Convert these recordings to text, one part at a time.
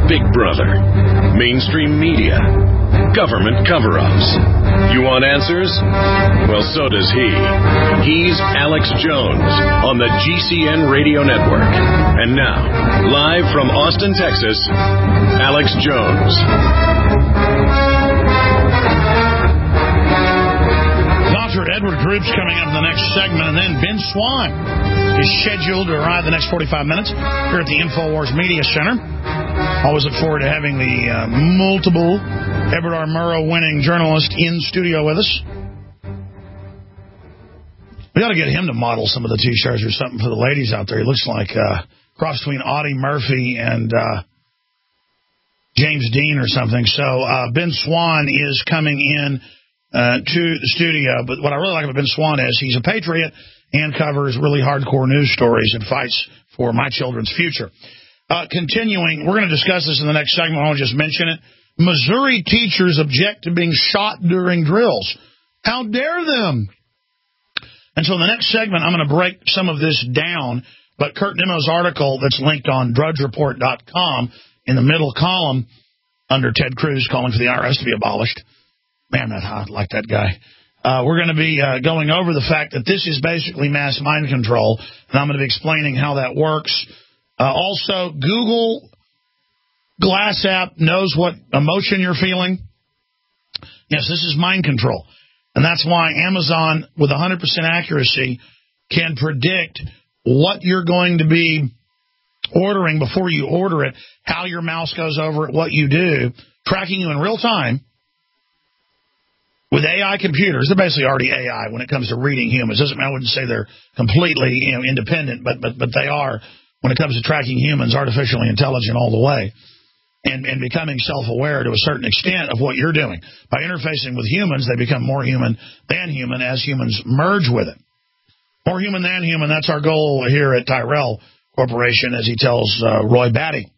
Big Brother, mainstream media, government cover-ups. You want answers? Well, so does he. He's Alex Jones on the GCN Radio Network. And now, live from Austin, Texas, Alex Jones. Dr. Edward Groups coming up in the next segment, and then Ben Swann is scheduled to arrive the next 45 minutes here at the InfoWars Media Center. Always look forward to having the multiple Edward R. Murrow winning journalist in studio with us. We got to get him to model some of the T-shirts or something for the ladies out there. He looks like a cross between Audie Murphy and James Dean or something. So Ben Swann is coming in to the studio. But what I really like about Ben Swann is he's a patriot and covers really hardcore news stories and fights for my children's future. Continuing, we're going to discuss this in the next segment. I want to just mention it. Missouri teachers object to being shot during drills. How dare them? And so in the next segment, I'm going to break some of this down. But Kurt Nimmo's article that's linked on drudgereport.com in the middle column under Ted Cruz calling for the IRS to be abolished. Man, I like that guy. We're going to be going over the fact that this is basically mass mind control, and I'm going to be explaining how that works. Also, Google Glass app knows what emotion you're feeling. Yes, this is mind control. And that's why Amazon, with 100% accuracy, can predict what you're going to be ordering before you order it, how your mouse goes over it, what you do, tracking you in real time. With AI computers, they're basically already AI when it comes to reading humans. I wouldn't say they're completely independent, but they are when it comes to tracking humans, artificially intelligent all the way, and becoming self-aware to a certain extent of what you're doing. By interfacing with humans, they become more human than human as humans merge with it. More human than human, that's our goal here at Tyrell Corporation, as he tells Roy Batty.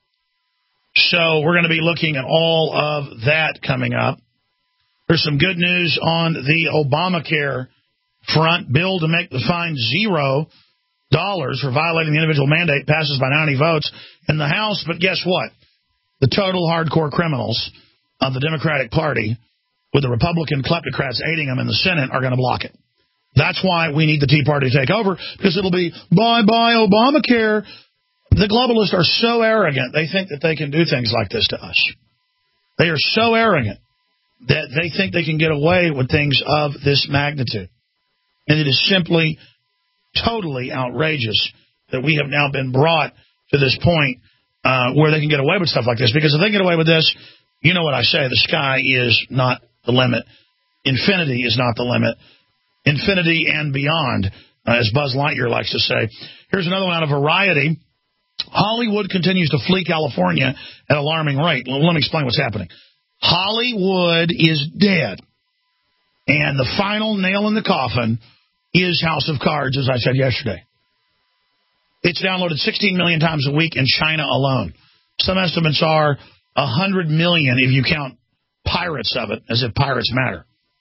So we're going to be looking at all of that coming up. There's some good news on the Obamacare front. Bill to make the fine $0 for violating the individual mandate passes by 90 votes in the House. But guess what? The total hardcore criminals of the Democratic Party, with the Republican kleptocrats aiding them in the Senate, are going to block it. That's why we need the Tea Party to take over, because it'll be bye-bye Obamacare. The globalists are so arrogant, they think that they can do things like this to us. They are so arrogant that they think they can get away with things of this magnitude. And it is simply totally outrageous that we have now been brought to this point where they can get away with stuff like this. Because if they get away with this, you know what I say, the sky is not the limit. Infinity is not the limit. Infinity and beyond, as Buzz Lightyear likes to say. Here's another one out of Variety. Hollywood continues to flee California at alarming rate. Let me explain what's happening. Hollywood is dead. And the final nail in the coffin is House of Cards, as I said yesterday. It's downloaded 16 million times a week in China alone. Some estimates are 100 million if you count pirates of it, as if pirates matter.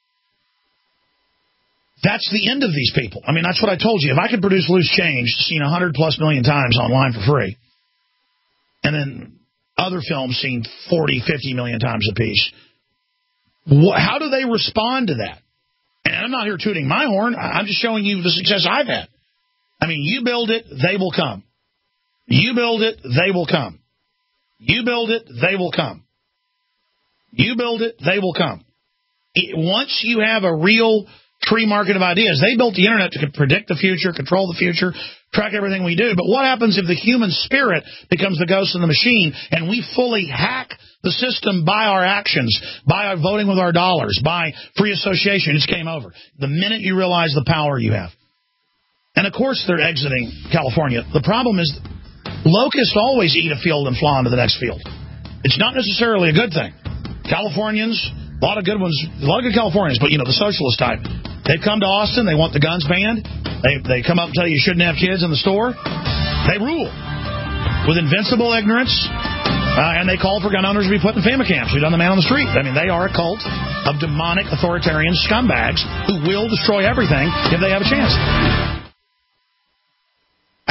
That's the end of these people. I mean, that's what I told you. If I could produce Loose Change, seen 100+ million times online for free, and then other films seen 40, 50 million times apiece, how do they respond to that? And I'm not here tooting my horn. I'm just showing you the success I've had. I mean, you build it, they will come. You build it, they will come. You build it, they will come. You build it, they will come. Once you have a real free market of ideas, they built the internet to predict the future, control the future, track everything we do. But what happens if the human spirit becomes the ghost in the machine and we fully hack the system by our actions, by our voting with our dollars, by free association? It's game over. The minute you realize the power you have. And, of course, they're exiting California. The problem is locusts always eat a field and fly on to the next field. It's not necessarily a good thing. Californians, a lot of good ones, a lot of good Californians, but, you know, the socialist type, they've come to Austin. They want the guns banned. They come up and tell you shouldn't have kids in the store. They rule with invincible ignorance, and they call for gun owners to be put in FEMA camps. We've done the man on the street. I mean, they are a cult of demonic authoritarian scumbags who will destroy everything if they have a chance.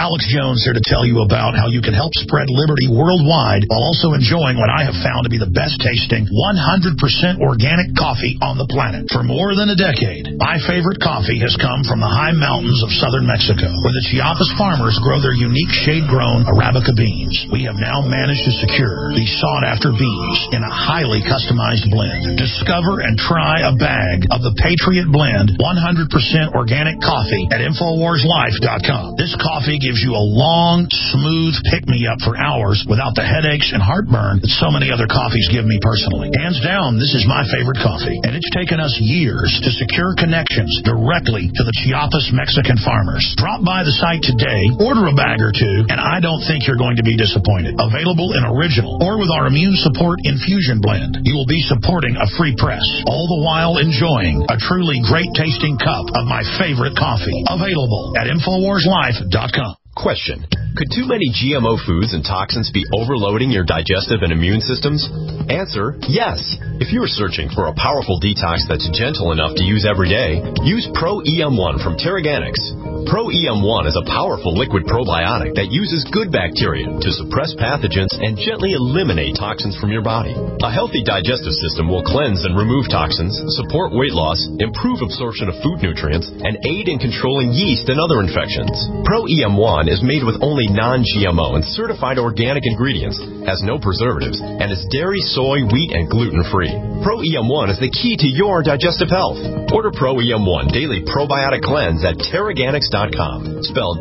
Alex Jones here to tell you about how you can help spread liberty worldwide while also enjoying what I have found to be the best tasting 100% organic coffee on the planet. For more than a decade, my favorite coffee has come from the high mountains of southern Mexico, where the Chiapas farmers grow their unique shade-grown Arabica beans. We have now managed to secure these sought-after beans in a highly customized blend. Discover and try a bag of the Patriot Blend 100% organic coffee at InfoWarsLife.com. This coffee gives you a long, smooth pick-me-up for hours without the headaches and heartburn that so many other coffees give me personally. Hands down, this is my favorite coffee, and it's taken us years to secure connections directly to the Chiapas Mexican farmers. Drop by the site today, order a bag or two, and I don't think you're going to be disappointed. Available in original or with our immune support infusion blend. You will be supporting a free press, all the while enjoying a truly great-tasting cup of my favorite coffee. Available at InfoWarsLife.com. Question. Could too many GMO foods and toxins be overloading your digestive and immune systems? Answer, yes. If you are searching for a powerful detox that's gentle enough to use every day, use Pro-EM1 from Teraganix. Pro-EM1 is a powerful liquid probiotic that uses good bacteria to suppress pathogens and gently eliminate toxins from your body. A healthy digestive system will cleanse and remove toxins, support weight loss, improve absorption of food nutrients, and aid in controlling yeast and other infections. Pro-EM1 is made with only non-GMO and certified organic ingredients, has no preservatives, and is dairy, soy, wheat, and gluten-free. Pro-EM1 is the key to your digestive health. Order Pro-EM1 Daily Probiotic Cleanse at Teraganix.com, spelled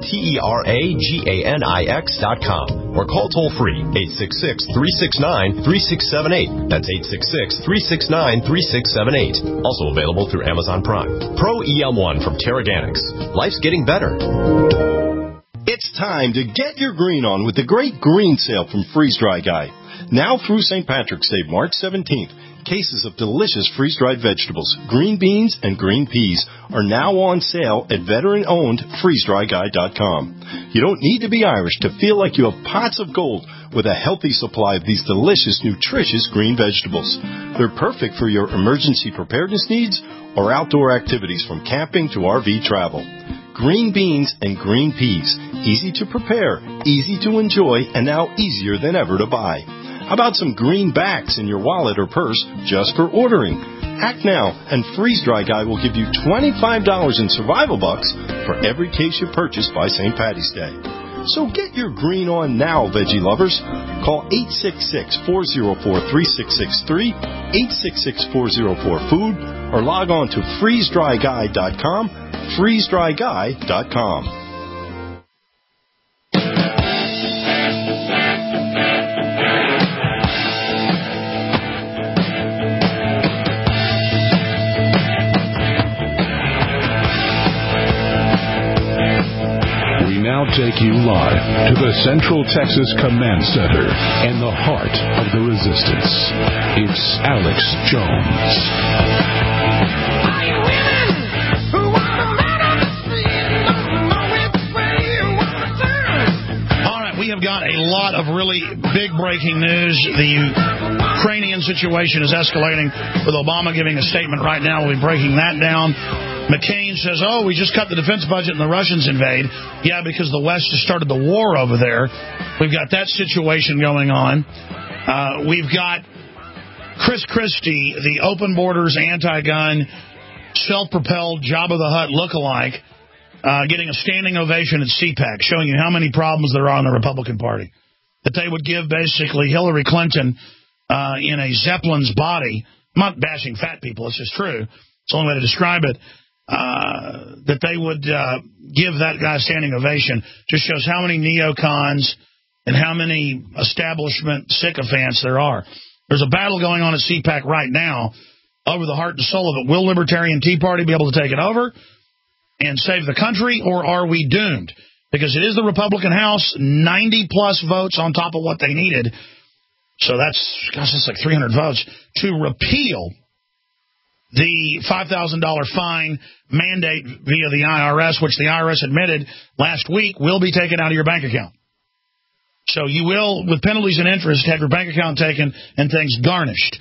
Teraganix.com, or call toll-free 866-369-3678. That's 866-369-3678. Also available through Amazon Prime. Pro-EM1 from Teraganix. Life's getting better. It's time to get your green on with the great green sale from Freeze Dry Guy. Now through St. Patrick's Day, March 17th, cases of delicious freeze-dried vegetables, green beans, and green peas are now on sale at veteran-owned freezedryguy.com. You don't need to be Irish to feel like you have pots of gold with a healthy supply of these delicious, nutritious green vegetables. They're perfect for your emergency preparedness needs or outdoor activities from camping to RV travel. Green beans and green peas. Easy to prepare, easy to enjoy, and now easier than ever to buy. How about some greenbacks in your wallet or purse just for ordering? Act now, and Freeze Dry Guy will give you $25 in survival bucks for every case you purchase by St. Patty's Day. So get your green on now, veggie lovers. Call 866-404-3663, 866-404-FOOD, or log on to freezedryguy.com, freezedryguy.com. Take you live to the Central Texas Command Center and the heart of the resistance. It's Alex Jones. Are you women who want to murder the street? Don't know which way you want to turn. All right, we have got a lot of really big breaking news. The Ukrainian situation is escalating, with Obama giving a statement right now. We'll be breaking that down. McCain says, we just cut the defense budget and the Russians invade. Yeah, because the West has started the war over there. We've got that situation going on. We've got Chris Christie, the open borders, anti-gun, self-propelled Jabba the Hutt lookalike, getting a standing ovation at CPAC, showing you how many problems there are in the Republican Party. That they would give basically Hillary Clinton in a Zeppelin's body. I'm not bashing fat people, it's just true. It's the only way to describe it. That they would give that guy a standing ovation just shows how many neocons and how many establishment sycophants there are. There's a battle going on at CPAC right now over the heart and soul of it. Will Libertarian Tea Party be able to take it over and save the country, or are we doomed? Because it is the Republican House, 90-plus votes on top of what they needed. So that's like 300 votes to repeal the $5,000 fine mandate via the IRS, which the IRS admitted last week will be taken out of your bank account. So you will, with penalties and interest, have your bank account taken and things garnished.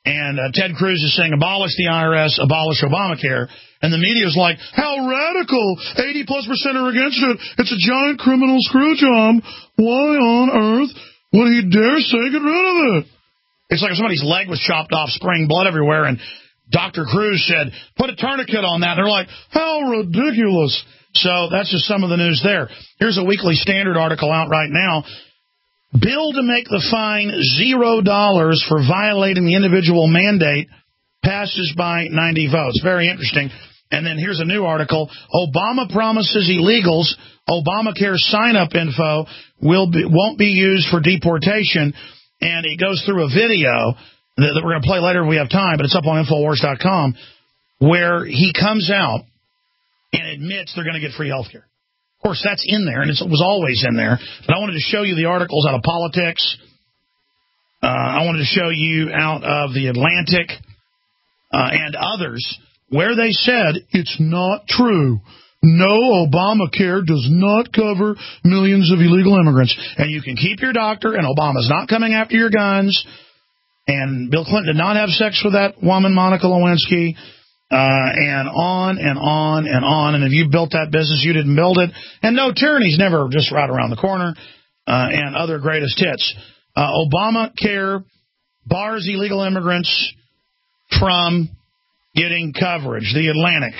And Ted Cruz is saying abolish the IRS, abolish Obamacare. And the media is like, how radical. 80+% are against it. It's a giant criminal screw job. Why on earth would he dare say get rid of it? It's like if somebody's leg was chopped off, spraying blood everywhere, and Dr. Cruz said, put a tourniquet on that. And they're like, how ridiculous. So that's just some of the news there. Here's a Weekly Standard article out right now. Bill to make the fine $0 for violating the individual mandate passes by 90 votes. Very interesting. And then here's a new article. Obama promises illegals Obamacare sign-up info won't be used for deportation. And it goes through a video that we're going to play later if we have time, but it's up on Infowars.com, where he comes out and admits they're going to get free health care. Of course, that's in there, and it was always in there. But I wanted to show you the articles out of Politics. I wanted to show you out of The Atlantic and others where they said it's not true. No, Obamacare does not cover millions of illegal immigrants. And you can keep your doctor, and Obama's not coming after your guns. And Bill Clinton did not have sex with that woman, Monica Lewinsky. And on and on and on. And if you built that business, you didn't build it. And no, tyranny's never just right around the corner. And other greatest hits. Obamacare bars illegal immigrants from getting coverage. The Atlantic.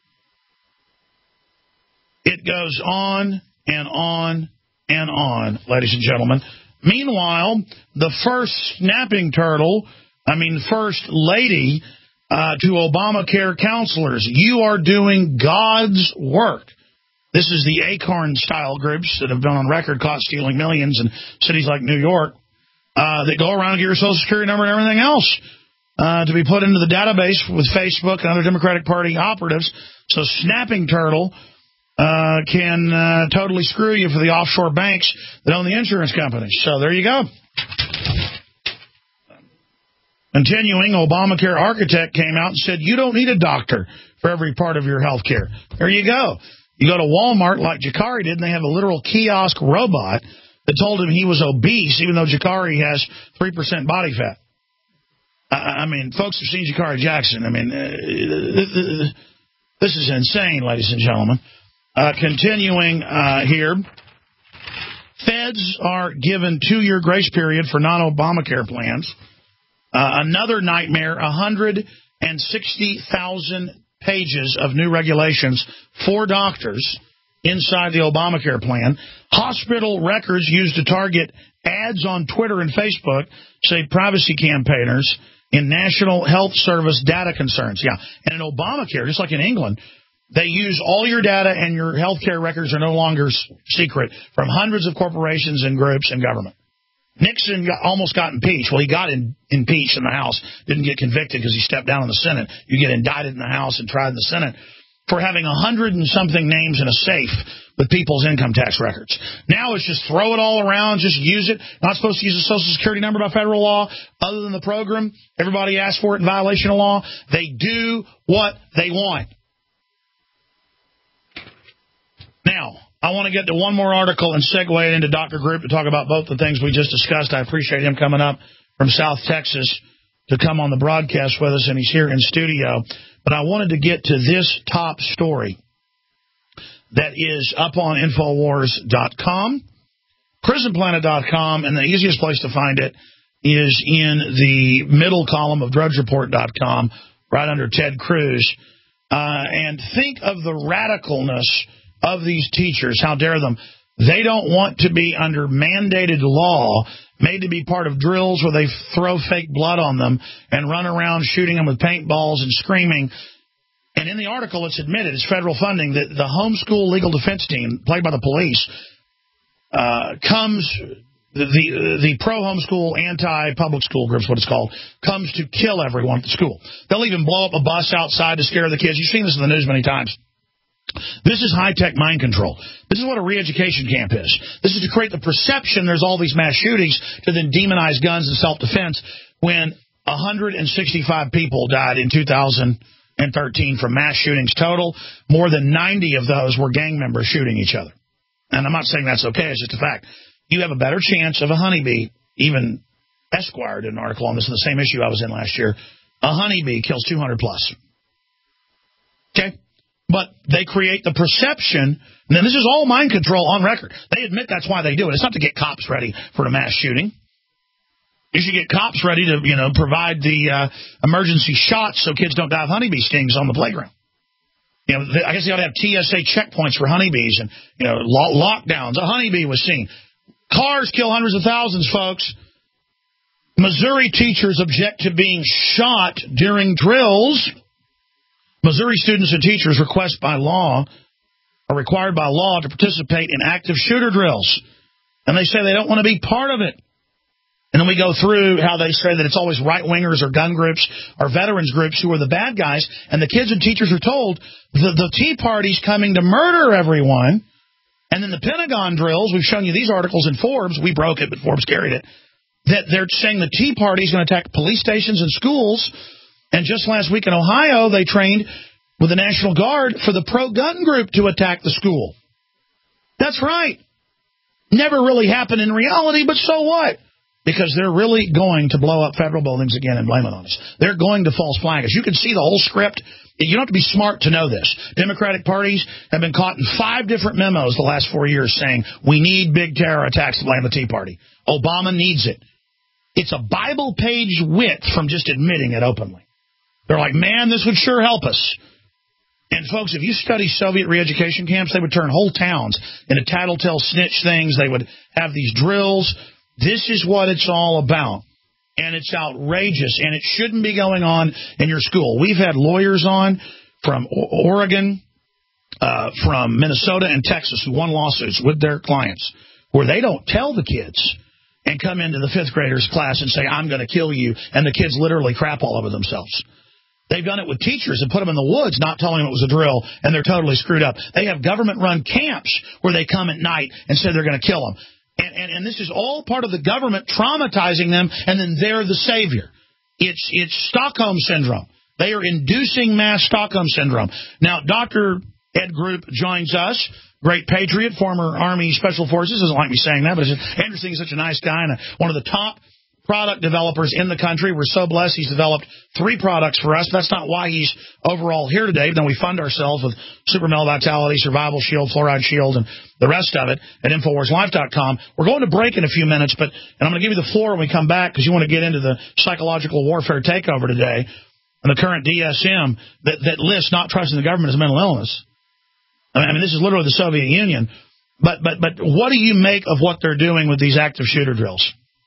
It goes on and on and on, ladies and gentlemen. Meanwhile, the first first lady to Obamacare counselors, you are doing God's work. This is the Acorn-style groups that have been on record caught stealing millions in cities like New York that go around and get your Social Security number and everything else to be put into the database with Facebook and other Democratic Party operatives. So Snapping Turtle can totally screw you for the offshore banks that own the insurance companies. So there you go. Continuing, Obamacare architect came out and said, you don't need a doctor for every part of your health care. There you go. You go to Walmart like Jakari did, and they have a literal kiosk robot that told him he was obese, even though Jakari has 3% body fat. I mean, folks have seen Jakari Jackson. I mean, this is insane, ladies and gentlemen. Continuing here, feds are given 2-year grace period for non-Obamacare plans. Another nightmare, 160,000 pages of new regulations for doctors inside the Obamacare plan. Hospital records used to target ads on Twitter and Facebook, say privacy campaigners in National Health Service data concerns. Yeah, and in Obamacare, just like in England, they use all your data, and your health care records are no longer secret from hundreds of corporations and groups and government. Nixon almost got impeached. Well, he got impeached in the House, didn't get convicted because he stepped down in the Senate. You get indicted in the House and tried in the Senate for having 100 and something names in a safe with people's income tax records. Now it's just throw it all around, just use it. Not supposed to use a Social Security number by federal law other than the program. Everybody asks for it in violation of law. They do what they want. Now, I want to get to one more article and segue it into Dr. Group to talk about both the things we just discussed. I appreciate him coming up from South Texas to come on the broadcast with us, and he's here in studio. But I wanted to get to this top story that is up on Infowars.com, PrisonPlanet.com, and the easiest place to find it is in the middle column of DrudgeReport.com, right under Ted Cruz. And think of the radicalness of these teachers. How dare them? They don't want to be under mandated law, made to be part of drills where they throw fake blood on them and run around shooting them with paintballs and screaming. And in the article, it's admitted, it's federal funding, that the homeschool legal defense team, played by the police, the pro-homeschool, anti-public school group's what it's called, comes to kill everyone at the school. They'll even blow up a bus outside to scare the kids. You've seen this in the news many times. This is high-tech mind control. This is what a re-education camp is. This is to create the perception there's all these mass shootings to then demonize guns and self-defense when 165 people died in 2013 from mass shootings total. More than 90 of those were gang members shooting each other. And I'm not saying that's okay. It's just a fact. You have a better chance of a honeybee even Esquire did an article on this in the same issue I was in last year. A honeybee kills 200 plus. Okay? But they create the perception, and then this is all mind control on record. They admit that's why they do it. It's not to get cops ready for a mass shooting. You should get cops ready to, provide the emergency shots so kids don't die of honeybee stings on the playground. I guess they ought to have TSA checkpoints for honeybees and, lockdowns. A honeybee was seen. Cars kill hundreds of thousands, folks. Missouri teachers object to being shot during drills. Missouri students and teachers are required by law to participate in active shooter drills. And they say they don't want to be part of it. And then we go through how they say that it's always right-wingers or gun groups or veterans groups who are the bad guys. And the kids and teachers are told the Tea Party's coming to murder everyone. And then the Pentagon drills, we've shown you these articles in Forbes. We broke it, but Forbes carried it. That they're saying the Tea Party's going to attack police stations and schools. And just last week in Ohio, they trained with the National Guard for the pro-gun group to attack the school. That's right. Never really happened in reality, but so what? Because they're really going to blow up federal buildings again and blame it on us. They're going to false flag us. You can see the whole script. You don't have to be smart to know this. Democratic parties have been caught in 5 different memos the last 4 years saying we need big terror attacks to blame the Tea Party. Obama needs it. It's a Bible page width from just admitting it openly. They're like, man, this would sure help us. And, folks, if you study Soviet re-education camps, they would turn whole towns into tattletale snitch things. They would have these drills. This is what it's all about. And it's outrageous, and it shouldn't be going on in your school. We've had lawyers on from Oregon, from Minnesota and Texas who won lawsuits with their clients where they don't tell the kids and come into the 5th graders class and say, I'm going to kill you, and the kids literally crap all over themselves. They've done it with teachers and put them in the woods, not telling them it was a drill, and they're totally screwed up. They have government-run camps where they come at night and say they're going to kill them. And this is all part of the government traumatizing them, and then they're the savior. It's Stockholm Syndrome. They are inducing mass Stockholm Syndrome. Now, Dr. Ed Group joins us, great patriot, former Army Special Forces. Doesn't like me saying that, but Anderson is such a nice guy and one of the top product developers in the country. We're so blessed he's developed 3 products for us. That's not why he's overall here today. But then we fund ourselves with Super Male Vitality, Survival Shield, Fluoride Shield, and the rest of it at InfoWarsLife.com. We're going to break in a few minutes, and I'm going to give you the floor when we come back because you want to get into the psychological warfare takeover today and the current DSM that lists not trusting the government as a mental illness. I mean, this is literally the Soviet Union. But what do you make of what they're doing with these active shooter drills?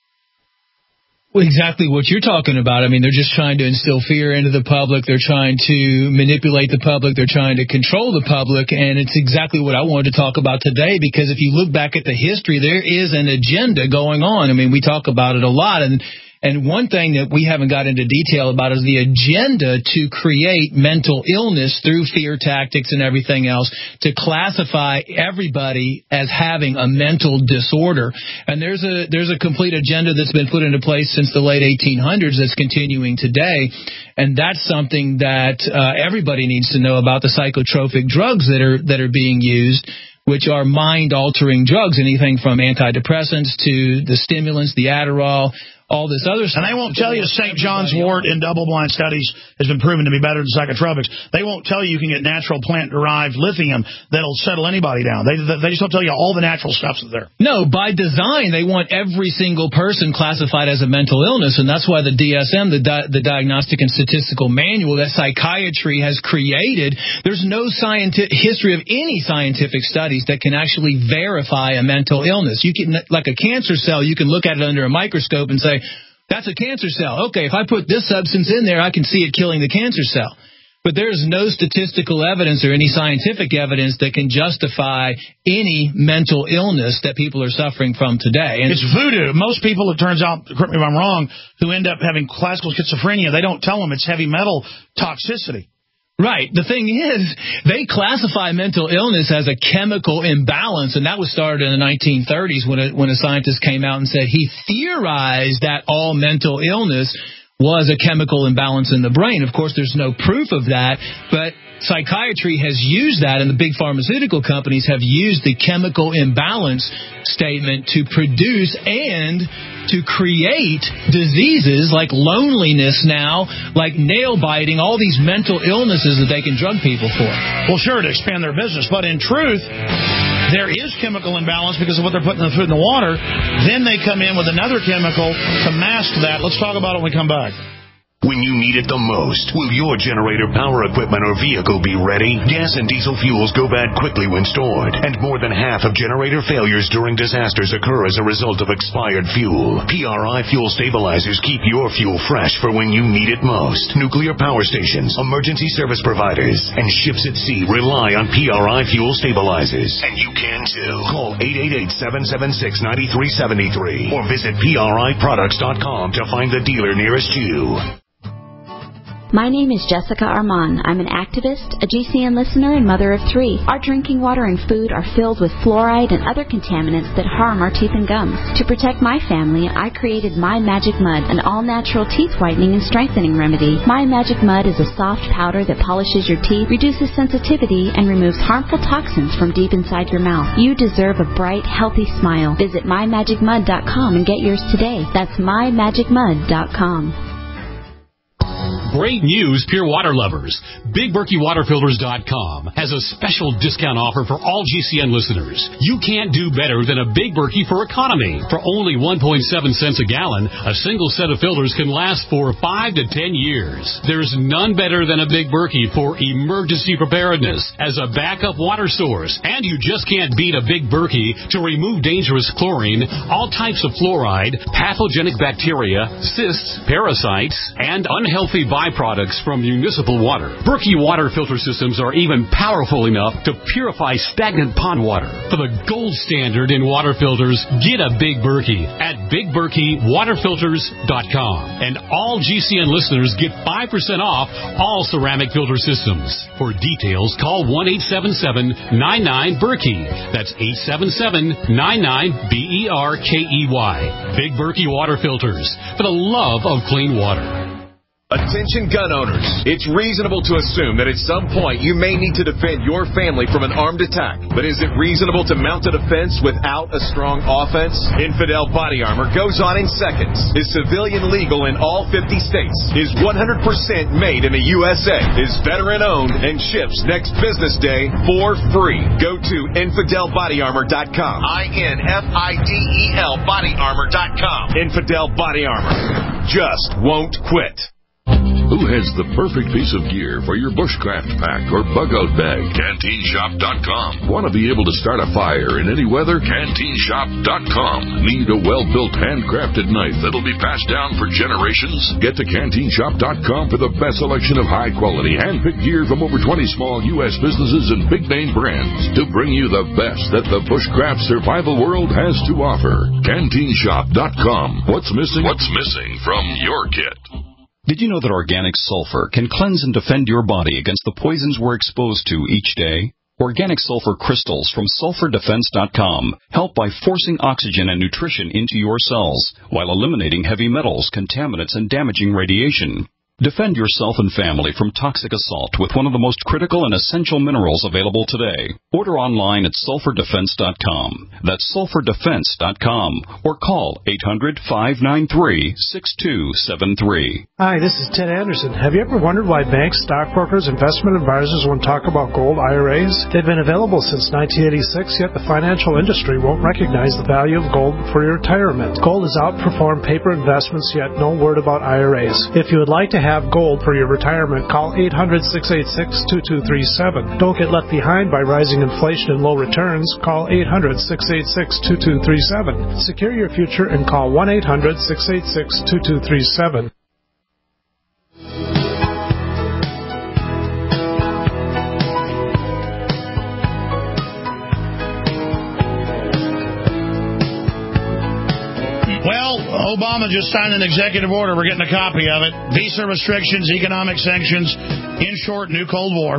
Well, exactly what you're talking about. I mean, they're just trying to instill fear into the public. They're trying to manipulate the public. They're trying to control the public. And it's exactly what I wanted to talk about today, because if you look back at the history, there is an agenda going on. I mean, we talk about it a lot. And one thing that we haven't got into detail about is the agenda to create mental illness through fear tactics and everything else, to classify everybody as having a mental disorder. And there's a complete agenda that's been put into place since the late 1800s that's continuing today. And that's something that everybody needs to know about, the psychotropic drugs that are being used, which are mind-altering drugs, anything from antidepressants to the stimulants, the Adderall, all this other stuff. And they won't tell you St. John's wort in double-blind studies has been proven to be better than psychotropics. They won't tell you can get natural plant-derived lithium that'll settle anybody down. They just don't tell you all the natural stuff's there. No, by design, they want every single person classified as a mental illness, and that's why the DSM, the Diagnostic and Statistical Manual that psychiatry has created, there's no history of any scientific studies that can actually verify a mental illness. You can, like a cancer cell, you can look at it under a microscope and say, that's a cancer cell. Okay, if I put this substance in there, I can see it killing the cancer cell. But there's no statistical evidence or any scientific evidence that can justify any mental illness that people are suffering from today. And it's voodoo. Most people, it turns out, correct me if I'm wrong, who end up having classical schizophrenia, they don't tell them it's heavy metal toxicity. Right. The thing is, they classify mental illness as a chemical imbalance, and that was started in the 1930s when a scientist came out and said he theorized that all mental illness was a chemical imbalance in the brain. Of course, there's no proof of that, but psychiatry has used that, and the big pharmaceutical companies have used the chemical imbalance statement to produce and to create diseases like loneliness now, like nail biting, all these mental illnesses that they can drug people for. Well, sure, to expand their business. But in truth, there is chemical imbalance because of what they're putting in the food and the water. Then they come in with another chemical to mask that. Let's talk about it when we come back. When you need it the most, will your generator, power equipment, or vehicle be ready? Gas and diesel fuels go bad quickly when stored, and more than half of generator failures during disasters occur as a result of expired fuel. PRI fuel stabilizers keep your fuel fresh for when you need it most. Nuclear power stations, emergency service providers, and ships at sea rely on PRI fuel stabilizers. And you can too. Call 888-776-9373 or visit PRIproducts.com to find the dealer nearest you. My name is Jessica Armand. I'm an activist, a GCN listener, and mother of 3. Our drinking water and food are filled with fluoride and other contaminants that harm our teeth and gums. To protect my family, I created My Magic Mud, an all-natural teeth whitening and strengthening remedy. My Magic Mud is a soft powder that polishes your teeth, reduces sensitivity, and removes harmful toxins from deep inside your mouth. You deserve a bright, healthy smile. Visit mymagicmud.com and get yours today. That's mymagicmud.com. Great news, pure water lovers. BigBerkeyWaterFilters.com has a special discount offer for all GCN listeners. You can't do better than a Big Berkey for economy. For only 1.7 cents a gallon, a single set of filters can last for 5 to 10 years. There's none better than a Big Berkey for emergency preparedness as a backup water source. And you just can't beat a Big Berkey to remove dangerous chlorine, all types of fluoride, pathogenic bacteria, cysts, parasites, and unhealthy byproducts from municipal water. Berkey water filter systems are even powerful enough to purify stagnant pond water. For the gold standard in water filters, get a Big Berkey at BigBerkeyWaterFilters.com. And all GCN listeners get 5% off all ceramic filter systems. For details, call 1-877-99-BERKEY. That's 877-99-BERKEY. Big Berkey Water Filters, for the love of clean water. Attention gun owners. It's reasonable to assume that at some point you may need to defend your family from an armed attack. But is it reasonable to mount a defense without a strong offense? Infidel Body Armor goes on in seconds. Is civilian legal in all 50 states. Is 100% made in the USA. Is veteran owned and ships next business day for free. Go to InfidelBodyArmor.com. INFIDEL BodyArmor.com. Infidel Body Armor. Just won't quit. Who has the perfect piece of gear for your bushcraft pack or bug-out bag? CanteenShop.com. Want to be able to start a fire in any weather? CanteenShop.com. Need a well-built, handcrafted knife that'll be passed down for generations? Get to CanteenShop.com for the best selection of high-quality, hand-picked gear from over 20 small U.S. businesses and big-name brands to bring you the best that the bushcraft survival world has to offer. CanteenShop.com. What's missing? What's missing from your kit? Did you know that organic sulfur can cleanse and defend your body against the poisons we're exposed to each day? Organic sulfur crystals from SulfurDefense.com help by forcing oxygen and nutrition into your cells while eliminating heavy metals, contaminants, and damaging radiation. Defend yourself and family from toxic assault with one of the most critical and essential minerals available today. Order online at SulfurDefense.com. That's SulfurDefense.com. Or call 800-593-6273. Hi, this is Ted Anderson. Have you ever wondered why banks, stockbrokers, investment advisors won't talk about gold IRAs? They've been available since 1986, yet the financial industry won't recognize the value of gold for your retirement. Gold has outperformed paper investments, yet no word about IRAs. If you would like to have gold for your retirement, call 800-686-2237. Don't get left behind by rising inflation and low returns. Call 800-686-2237. Secure your future and call 1-800-686-2237. Obama just signed an executive order. We're getting a copy of it. Visa restrictions, economic sanctions, in short, new Cold War.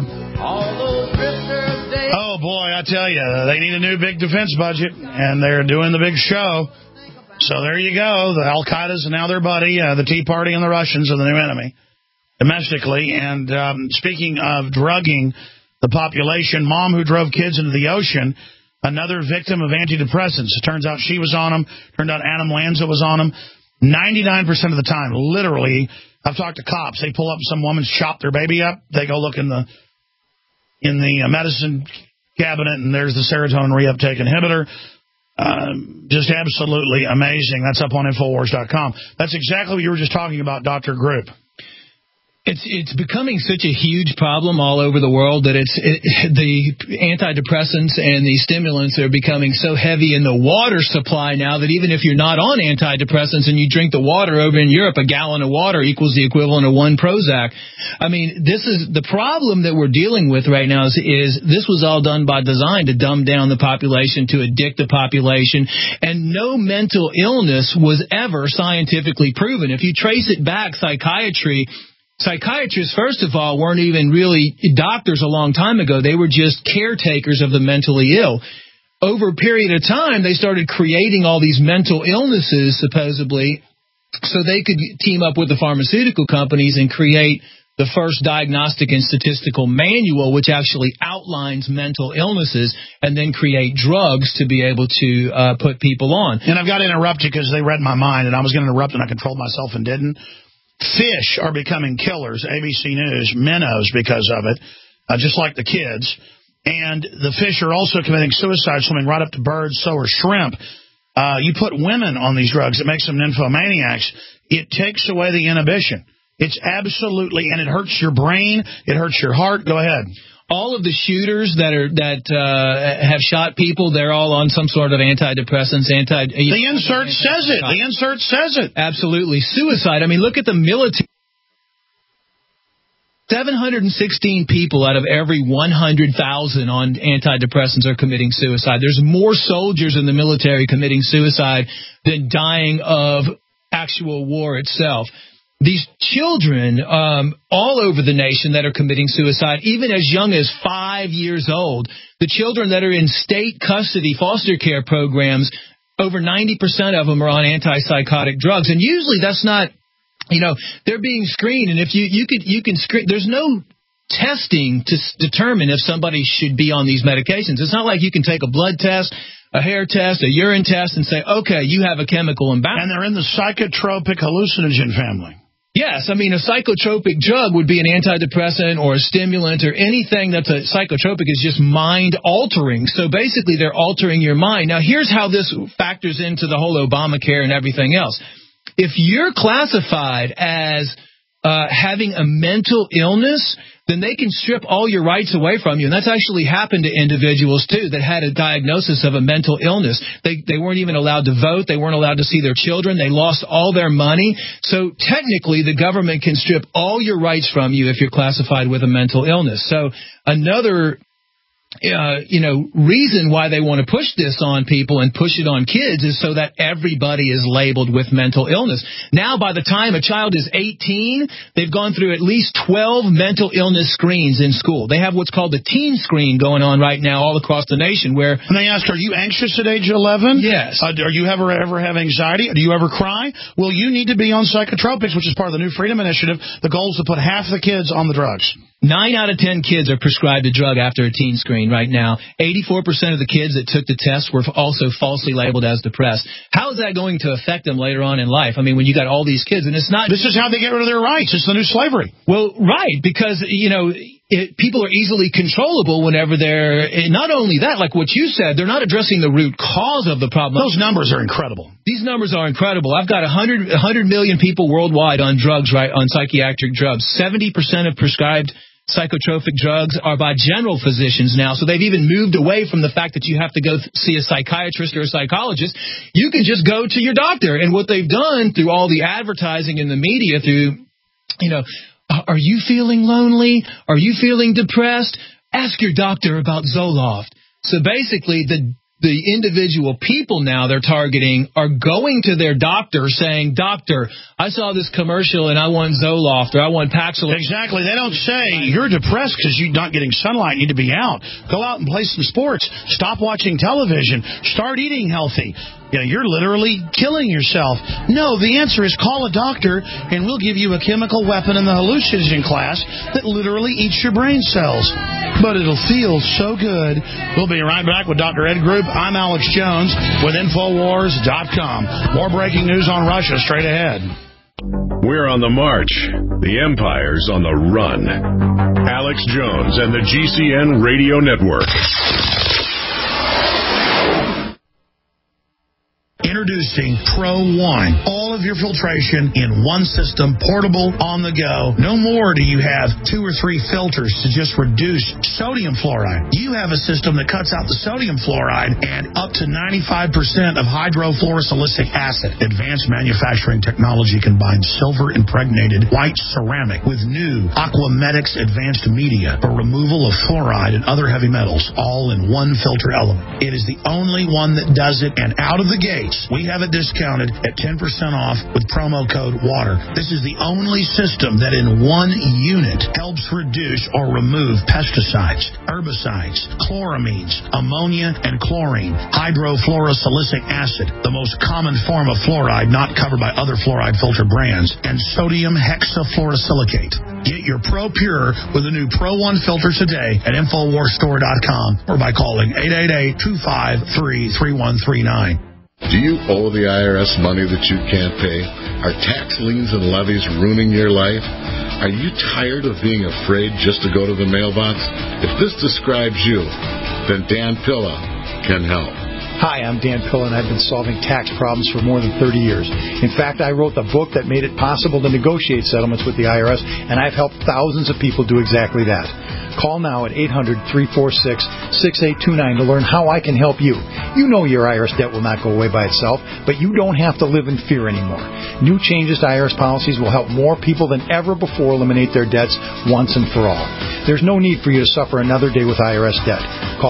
Oh, boy, I tell you, they need a new big defense budget, and they're doing the big show. So there you go. The Al-Qaeda's and now their buddy, the Tea Party and the Russians are the new enemy domestically. And speaking of drugging the population, mom who drove kids into the ocean, another victim of antidepressants. It turns out she was on them. Turned out Adam Lanza was on them. 99% of the time, literally, I've talked to cops. They pull up some woman's chopped their baby up. They go look in the medicine cabinet, and there's the serotonin reuptake inhibitor. Just absolutely amazing. That's up on Infowars.com. That's exactly what you were just talking about, Dr. Group. It's becoming such a huge problem all over the world that the antidepressants and the stimulants are becoming so heavy in the water supply now that even if you're not on antidepressants and you drink the water over in Europe, a gallon of water equals the equivalent of 1 Prozac. I mean, this is the problem that we're dealing with right now is this was all done by design to dumb down the population, to addict the population, and no mental illness was ever scientifically proven. If you trace it back, Psychiatrists, first of all, weren't even really doctors a long time ago. They were just caretakers of the mentally ill. Over a period of time, they started creating all these mental illnesses, supposedly, so they could team up with the pharmaceutical companies and create the first diagnostic and statistical manual, which actually outlines mental illnesses, and then create drugs to be able to put people on. And I've got to interrupt you because they read my mind, and I was going to interrupt, and I controlled myself and didn't. Fish are becoming killers, ABC News, minnows because of it, just like the kids. And the fish are also committing suicide, swimming right up to birds, so are shrimp. You put women on these drugs, it makes them nymphomaniacs. It takes away the inhibition. It's absolutely, and it hurts your brain, it hurts your heart. Go ahead. All of the shooters that have shot people, they're all on some sort of antidepressants. The insert says it. The insert says it. Absolutely. Suicide. I mean, look at the military. 716 people out of every 100,000 on antidepressants are committing suicide. There's more soldiers in the military committing suicide than dying of actual war itself. These children all over the nation that are committing suicide, even as young as 5 years old, the children that are in state custody foster care programs, over 90% of them are on antipsychotic drugs. And usually that's not, they're being screened. And if you can screen, there's no testing to determine if somebody should be on these medications. It's not like you can take a blood test, a hair test, a urine test, and say, okay, you have a chemical imbalance. And they're in the psychotropic hallucinogen family. Yes, I mean, a psychotropic drug would be an antidepressant or a stimulant or anything that's a psychotropic is just mind-altering. So basically, they're altering your mind. Now, here's how this factors into the whole Obamacare and everything else. If you're classified as having a mental illness, then they can strip all your rights away from you. And that's actually happened to individuals, too, that had a diagnosis of a mental illness. They weren't even allowed to vote. They weren't allowed to see their children. They lost all their money. So technically, the government can strip all your rights from you if you're classified with a mental illness. So another reason why they want to push this on people and push it on kids is so that everybody is labeled with mental illness. Now, by the time a child is 18, they've gone through at least 12 mental illness screens in school. They have what's called the teen screen going on right now all across the nation where... And they ask, are you anxious at age 11? Yes. Do you ever have anxiety? Do you ever cry? Well, you need to be on psychotropics, which is part of the New Freedom Initiative. The goal is to put half the kids on the drugs. 9 out of 10 kids are prescribed a drug after a teen screen right now. 84% of the kids that took the test were also falsely labeled as depressed. How is that going to affect them later on in life? I mean, when you got all these kids, and it's not... This is how they get rid of their rights. It's the new slavery. Well, right, because, people are easily controllable whenever they're... Not only that, like what you said, they're not addressing the root cause of the problem. Those numbers are incredible. These numbers are incredible. I've got 100 million people worldwide on drugs, right, on psychiatric drugs. 70% of prescribed psychotropic drugs are by general physicians now, so they've even moved away from the fact that you have to go see a psychiatrist or a psychologist. You can just go to your doctor, and what they've done through all the advertising in the media through, are you feeling lonely? Are you feeling depressed? Ask your doctor about Zoloft. So basically, the individual people now they're targeting are going to their doctor saying, doctor, I saw this commercial and I want Zoloft or I want Paxil. Exactly. They don't say you're depressed because you're not getting sunlight. You need to be out. Go out and play some sports. Stop watching television. Start eating healthy. You're literally killing yourself. No, the answer is call a doctor, and we'll give you a chemical weapon in the hallucinogen class that literally eats your brain cells. But it'll feel so good. We'll be right back with Dr. Ed Group. I'm Alex Jones with Infowars.com. More breaking news on Russia straight ahead. We're on the march. The Empire's on the run. Alex Jones and the GCN Radio Network. Introducing Pro One. All of your filtration in one system, portable, on the go. No more do you have 2 or 3 filters to just reduce sodium fluoride. You have a system that cuts out the sodium fluoride and up to 95% of hydrofluorosilicic acid. Advanced manufacturing technology combines silver-impregnated white ceramic with new Aquamedics advanced media for removal of fluoride and other heavy metals, all in one filter element. It is the only one that does it, and out of the gates, we have it discounted at 10% off with promo code WATER. This is the only system that in one unit helps reduce or remove pesticides, herbicides, chloramines, ammonia, and chlorine, hydrofluorosilicic acid, the most common form of fluoride not covered by other fluoride filter brands, and sodium hexafluorosilicate. Get your Pro Pure with the new Pro One filter today at InfoWarsStore.com or by calling 888-253-3139. Do you owe the IRS money that you can't pay? Are tax liens and levies ruining your life? Are you tired of being afraid just to go to the mailbox? If this describes you, then Dan Pilla can help. Hi, I'm Dan Pilla, and I've been solving tax problems for more than 30 years. In fact, I wrote the book that made it possible to negotiate settlements with the IRS, and I've helped thousands of people do exactly that. Call now at 800-346-6829 to learn how I can help you. You know your IRS debt will not go away by itself, but you don't have to live in fear anymore. New changes to IRS policies will help more people than ever before eliminate their debts once and for all. There's no need for you to suffer another day with IRS debt. Call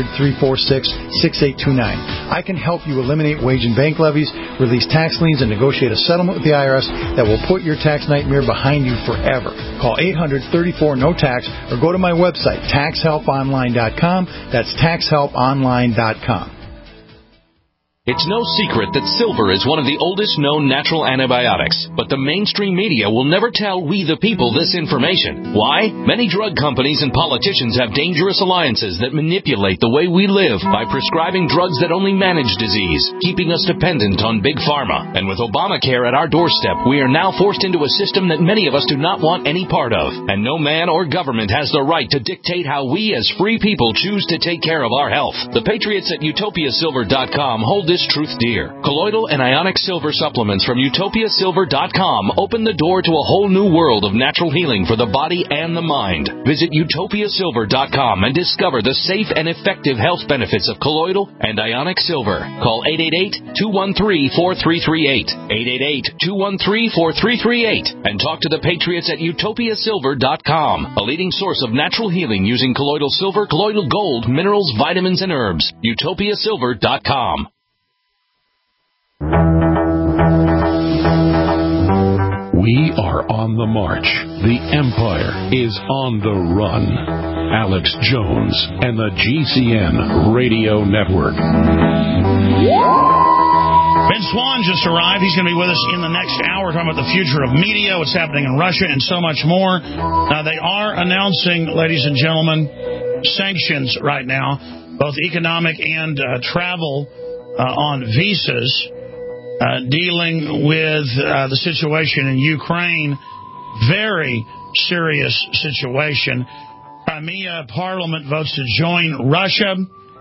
800-346-6829. I can help you eliminate wage and bank levies, release tax liens, and negotiate a settlement with the IRS that will put your tax nightmare behind you forever. Call 800-34-NO-TAX or go to my website, TaxHelpOnline.com. That's TaxHelpOnline.com. It's no secret that silver is one of the oldest known natural antibiotics, but the mainstream media will never tell we the people this information. Why? Many drug companies and politicians have dangerous alliances that manipulate the way we live by prescribing drugs that only manage disease, keeping us dependent on big pharma. And with Obamacare at our doorstep, we are now forced into a system that many of us do not want any part of. And no man or government has the right to dictate how we as free people choose to take care of our health. The patriots at UtopiaSilver.com hold this truth dear. Colloidal and ionic silver supplements from UtopiaSilver.com open the door to a whole new world of natural healing for the body and the mind. Visit UtopiaSilver.com and discover the safe and effective health benefits of colloidal and ionic silver. Call 888-213-4338. 888-213-4338 and talk to the patriots at UtopiaSilver.com, a leading source of natural healing using colloidal silver, colloidal gold, minerals, vitamins, and herbs. UtopiaSilver.com. We are on the march. The Empire is on the run. Alex Jones and the GCN Radio Network. Ben Swan just arrived. He's going to be with us in the next hour talking about the future of media, what's happening in Russia, and so much more. They are announcing, ladies and gentlemen, sanctions right now, both economic and travel on visas. Dealing with the situation in Ukraine, very serious situation. Crimea Parliament votes to join Russia.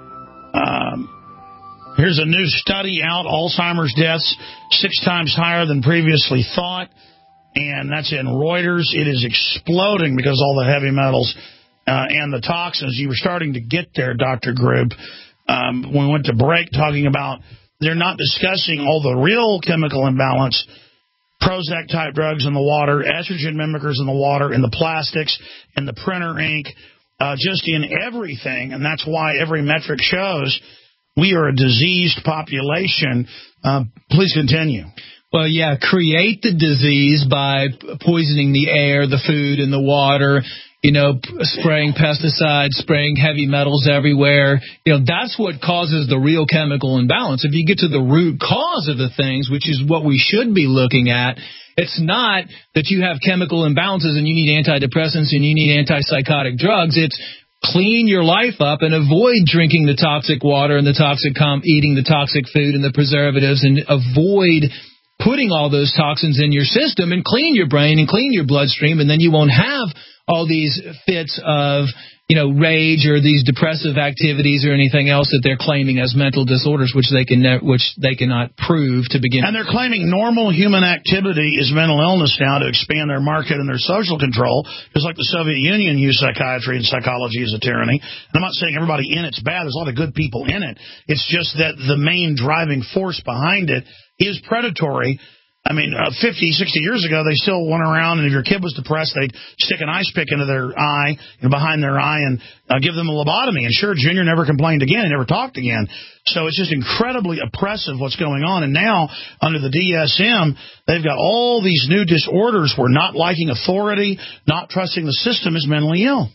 Here's a new study out, Alzheimer's deaths 6 times higher than previously thought, and that's in Reuters. It is exploding because of all the heavy metals and the toxins. You were starting to get there, Dr. Grube, when we went to break, talking about they're not discussing all the real chemical imbalance, Prozac-type drugs in the water, estrogen mimickers in the water, in the plastics, in the printer ink, just in everything. And that's why every metric shows we are a diseased population. Please continue. Well, yeah, create the disease by poisoning the air, the food, and the water. spraying pesticides, spraying heavy metals everywhere. That's what causes the real chemical imbalance. If you get to the root cause of the things, which is what we should be looking at, it's not that you have chemical imbalances and you need antidepressants and you need antipsychotic drugs. It's clean your life up and avoid drinking the toxic water and the toxic eating the toxic food and the preservatives, and avoid putting all those toxins in your system, and clean your brain and clean your bloodstream, and then you won't have all these fits of rage or these depressive activities or anything else that they're claiming as mental disorders, which they cannot prove to begin. And they're claiming normal human activity is mental illness now to expand their market and their social control, just like the Soviet Union used psychiatry and psychology as a tyranny. And I'm not saying everybody in it's bad. There's a lot of good people in it. It's just that the main driving force behind it is predatory. I mean, 50, 60 years ago, they still went around, and if your kid was depressed, they'd stick an ice pick into their eye, behind their eye, and give them a lobotomy. And sure, Junior never complained again. He never talked again. So it's just incredibly oppressive what's going on. And now, under the DSM, they've got all these new disorders where not liking authority, not trusting the system is mentally ill.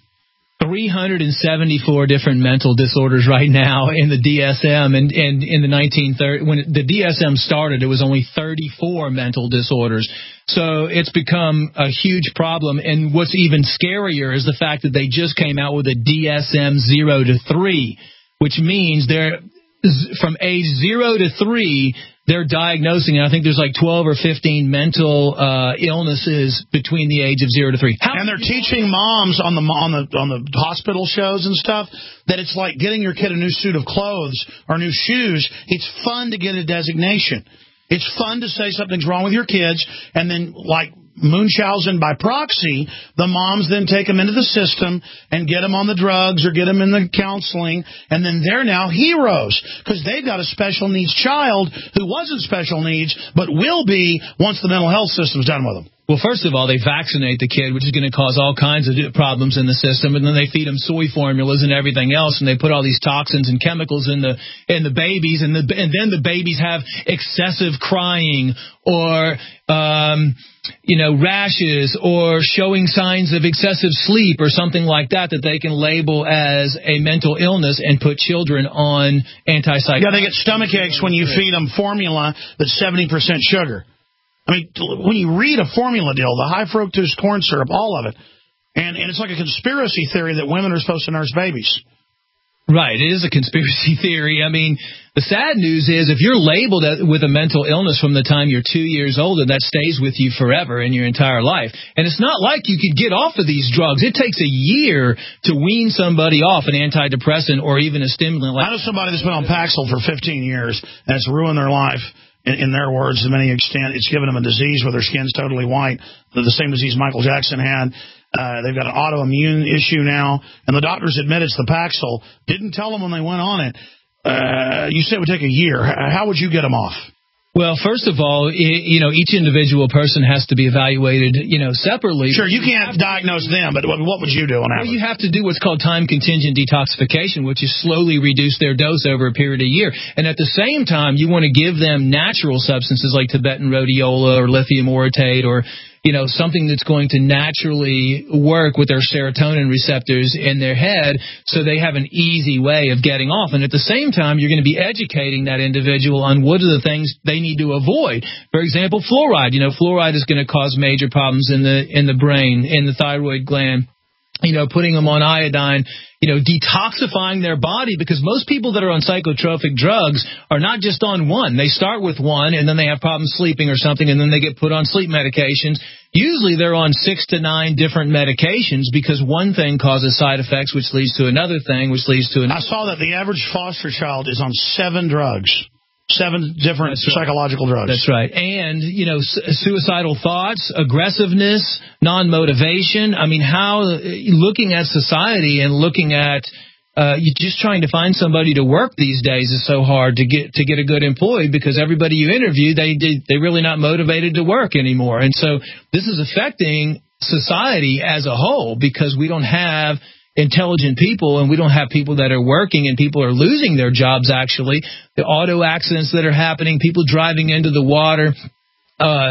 374 different mental disorders right now in the DSM, and in the 1930s, when the DSM started, it was only 34 mental disorders. So it's become a huge problem, and what's even scarier is the fact that they just came out with a DSM 0 to 3, which means they're from age 0 to 3, they're diagnosing, I think there's like 12 or 15 mental illnesses between the age of 0 to 3. And they're teaching moms on the hospital shows and stuff that it's like getting your kid a new suit of clothes or new shoes. It's fun to get a designation. It's fun to say something's wrong with your kids, and then, like Munchausen by proxy, the moms then take them into the system and get them on the drugs or get them in the counseling, and then they're now heroes because they've got a special needs child who wasn't special needs but will be once the mental health system's done with them. Well, first of all, they vaccinate the kid, which is going to cause all kinds of problems in the system, and then they feed them soy formulas and everything else, and they put all these toxins and chemicals in the babies, and then the babies have excessive crying or rashes or showing signs of excessive sleep or something like that they can label as a mental illness and put children on antipsychotics. Yeah, they get stomach aches when you feed them formula that's 70% sugar. I mean, when you read a formula deal, the high fructose corn syrup, all of it, and it's like a conspiracy theory that women are supposed to nurse babies. Right, it is a conspiracy theory. I mean, the sad news is if you're labeled with a mental illness from the time you're 2 years old, that stays with you forever in your entire life. And it's not like you could get off of these drugs. It takes a year to wean somebody off an antidepressant or even a stimulant. I know somebody that's been on Paxil for 15 years, and it's ruined their life. In their words, to many extent, it's given them a disease where their skin's totally white, the same disease Michael Jackson had. They've got an autoimmune issue now, and the doctors admit it's the Paxil. Didn't tell them when they went on it. You said it would take a year. How would you get them off? Well, first of all, each individual person has to be evaluated, separately. Sure, you can't diagnose them, but what would you do on average? Well, you have to do what's called time-contingent detoxification, which is slowly reduce their dose over a period of a year. And at the same time, you want to give them natural substances like Tibetan rhodiola or lithium orotate or something that's going to naturally work with their serotonin receptors in their head so they have an easy way of getting off. And at the same time, you're going to be educating that individual on what are the things they need to avoid. For example, fluoride. Fluoride is going to cause major problems in the brain, in the thyroid gland. Putting them on iodine, detoxifying their body, because most people that are on psychotropic drugs are not just on one. They start with one, and then they have problems sleeping or something, and then they get put on sleep medications. Usually they're on 6 to 9 different medications because one thing causes side effects, which leads to another thing, which leads to another. I saw that the average foster child is on 7 drugs. 7 different psychological drugs. That's right. And, suicidal thoughts, aggressiveness, non-motivation. I mean, looking at society and looking at just trying to find somebody to work these days is so hard to get a good employee because everybody you interview, they're really not motivated to work anymore. And so this is affecting society as a whole because we don't have intelligent people, and we don't have people that are working, and people are losing their jobs, actually. The auto accidents that are happening, people driving into the water,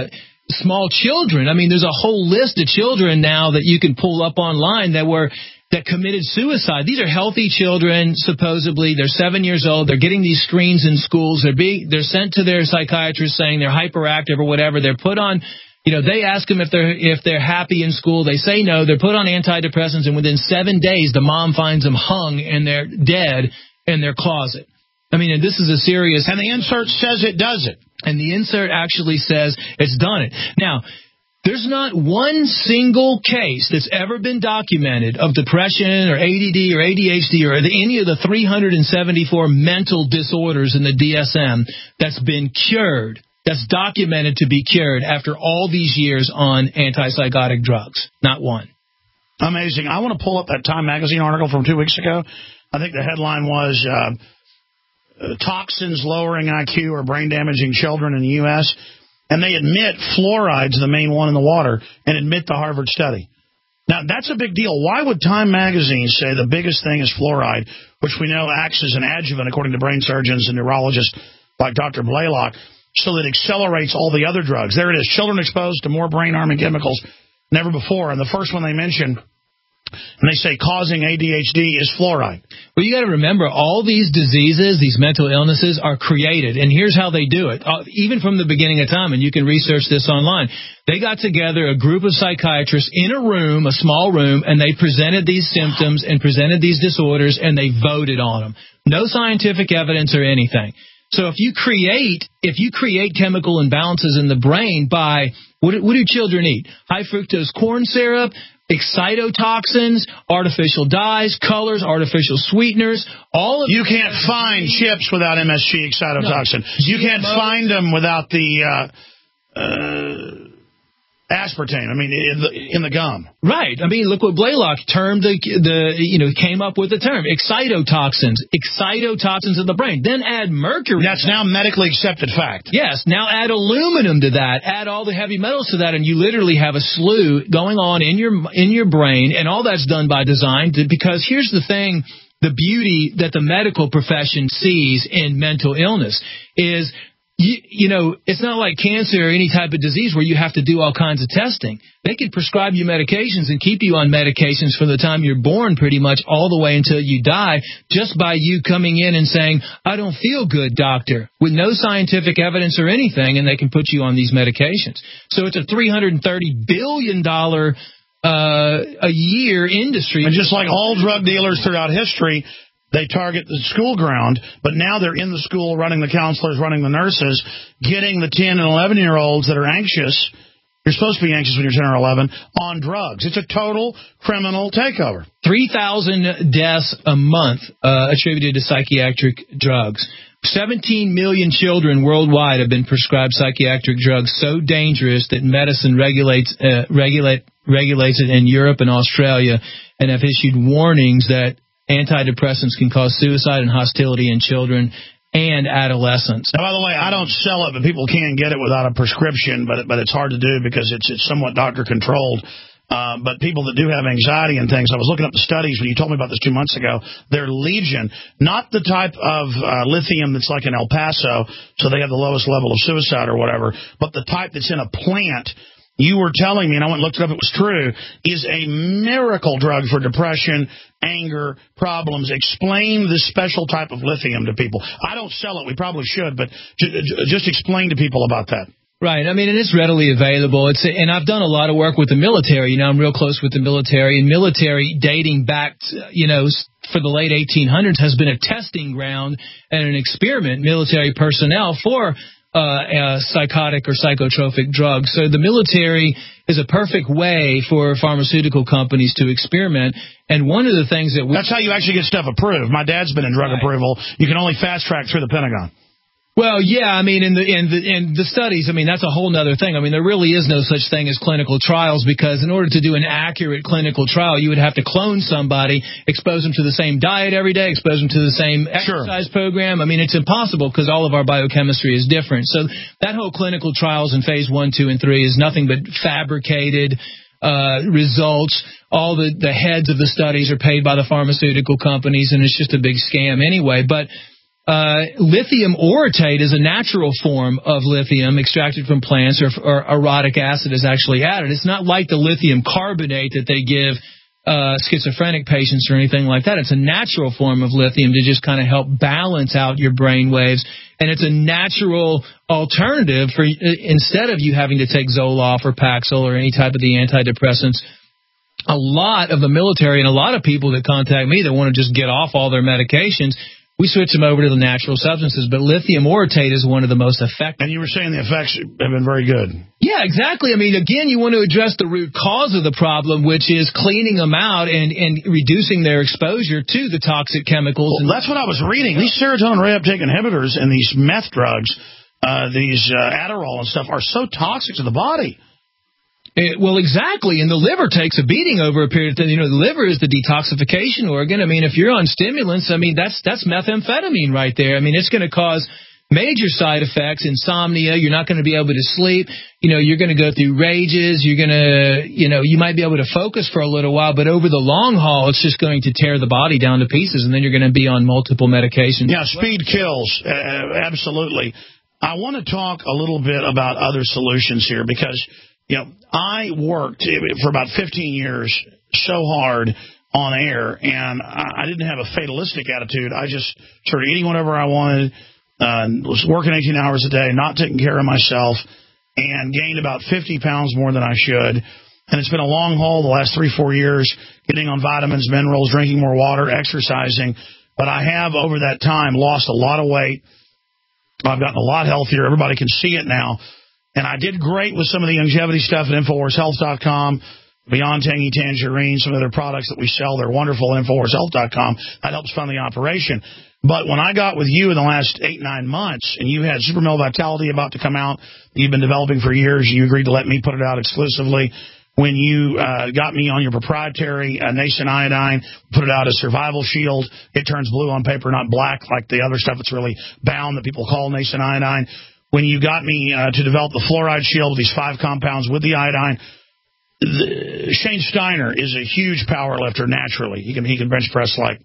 small children. I mean, there's a whole list of children now that you can pull up online that committed suicide. These are healthy children, supposedly. They're 7 years old. They're getting these screens in schools. They're sent to their psychiatrist saying they're hyperactive or whatever. They're put on, they ask them if they're happy in school. They say no. They're put on antidepressants, and within 7 days, the mom finds them hung and they're dead in their closet. I mean, and this is a serious... And the insert says it does it. And the insert actually says it's done it. Now, there's not one single case that's ever been documented of depression or ADD or ADHD or any of the 374 mental disorders in the DSM that's been cured, that's documented to be cured after all these years on antipsychotic drugs. Not one. Amazing. I want to pull up that Time Magazine article from 2 weeks ago. I think the headline was Toxins Lowering IQ or Brain Damaging Children in the U.S., and they admit fluoride's the main one in the water and admit the Harvard study. Now, that's a big deal. Why would Time Magazine say the biggest thing is fluoride, which we know acts as an adjuvant, according to brain surgeons and neurologists like Dr. Blaylock, so that it accelerates all the other drugs? There it is, children exposed to more brain-harming chemicals than ever before. And the first one they mention, and they say causing ADHD, is fluoride. Well, you got to remember, all these diseases, these mental illnesses, are created. And here's how they do it. Even from the beginning of time, and you can research this online. They got together a group of psychiatrists in a room, a small room, and they presented these symptoms and presented these disorders, and they voted on them. No scientific evidence or anything. So if you create chemical imbalances in the brain by, what do children eat? High fructose corn syrup, excitotoxins, artificial dyes, colors, artificial sweeteners, all of... You can't find chips without MSG excitotoxin. No. You can't find them without the aspartame, in the gum. Right. I mean, look what Blaylock termed came up with the term, excitotoxins in the brain. Then add mercury. That's now medically accepted fact. Yes. Now add aluminum to that. Add all the heavy metals to that, and you literally have a slew going on in your brain, and all that's done by design. Because here's the thing, the beauty that the medical profession sees in mental illness is... it's not like cancer or any type of disease where you have to do all kinds of testing. They can prescribe you medications and keep you on medications from the time you're born pretty much all the way until you die just by you coming in and saying, I don't feel good, doctor, with no scientific evidence or anything, and they can put you on these medications. So it's a $330 billion a year industry. And just like all drug dealers throughout history, they target the school ground, but now they're in the school running the counselors, running the nurses, getting the 10 and 11-year-olds that are anxious. You're supposed to be anxious when you're 10 or 11, on drugs. It's a total criminal takeover. 3,000 deaths a month attributed to psychiatric drugs. 17 million children worldwide have been prescribed psychiatric drugs so dangerous that medicine regulates it in Europe and Australia, and have issued warnings that antidepressants can cause suicide and hostility in children and adolescents. Now, by the way, I don't sell it, but people can get it without a prescription, but it's hard to do because it's somewhat doctor-controlled. But people that do have anxiety and things, I was looking up the studies when you told me about this 2 months ago. They're legion, not the type of lithium that's like in El Paso, so they have the lowest level of suicide or whatever, but the type that's in a plant. You were telling me, and I went and looked it up, it was true, is a miracle drug for depression, anger, problems. Explain this special type of lithium to people. I don't sell it. We probably should, but just explain to people about that. Right. I mean, and it's readily available. And I've done a lot of work with the military. I'm real close with the military. And military dating back, for the late 1800s has been a testing ground and an experiment, military personnel, for psychotic or psychotropic drugs. So the military is a perfect way for pharmaceutical companies to experiment. And one of the things that that's how you actually get stuff approved. My dad's been in drug approval. You can only fast track through the Pentagon. Well, yeah, I mean, in the studies, I mean, that's a whole other thing. I mean, there really is no such thing as clinical trials, because in order to do an accurate clinical trial, you would have to clone somebody, expose them to the same diet every day, expose them to the same exercise program. I mean, it's impossible because all of our biochemistry is different. So that whole clinical trials in phase 1, 2, and 3 is nothing but fabricated results. All the heads of the studies are paid by the pharmaceutical companies, and it's just a big scam anyway. But lithium orotate is a natural form of lithium extracted from plants, or orotic acid is actually added. It's not like the lithium carbonate that they give schizophrenic patients or anything like that. It's a natural form of lithium to just kind of help balance out your brain waves, and it's a natural alternative for instead of you having to take Zoloft or Paxil or any type of the antidepressants. A lot of the military and a lot of people that contact me that want to just get off all their medications, we switch them over to the natural substances, but lithium orotate is one of the most effective. And you were saying the effects have been very good. Yeah, exactly. I mean, again, you want to address the root cause of the problem, which is cleaning them out and reducing their exposure to the toxic chemicals. Well, that's what I was reading. These serotonin reuptake inhibitors and these meth drugs, these Adderall and stuff, are so toxic to the body. Well, exactly, and the liver takes a beating over a period of time. You know, the liver is the detoxification organ. I mean, if you're on stimulants, I mean, that's methamphetamine right there. I mean, it's going to cause major side effects, insomnia. You're not going to be able to sleep. You know, you're going to go through rages. You're going to, you know, you might be able to focus for a little while, but over the long haul, it's just going to tear the body down to pieces, and then you're going to be on multiple medications. Yeah, speed kills. Absolutely. I want to talk a little bit about other solutions here because, you know, I worked for about 15 years so hard on air, and I didn't have a fatalistic attitude. I just started eating whatever I wanted, was working 18 hours a day, not taking care of myself, and gained about 50 pounds more than I should. And it's been a long haul the last 3-4 years, getting on vitamins, minerals, drinking more water, exercising. But I have, over that time, lost a lot of weight. I've gotten a lot healthier. Everybody can see it now. And I did great with some of the longevity stuff at InfoWarsHealth.com, Beyond Tangy Tangerine, some of their products that we sell. They're wonderful at InfoWarsHealth.com. That helps fund the operation. But when I got with you in the last 8-9 months, and you had Super Male Vitality about to come out, that you've been developing for years, you agreed to let me put it out exclusively. When you got me on your proprietary nascent iodine, put it out as Survival Shield. It turns blue on paper, not black like the other stuff that's really bound that people call nascent iodine. When you got me to develop the Fluoride Shield, these 5 compounds with the iodine, Shane Steiner is a huge power lifter naturally. He can bench press like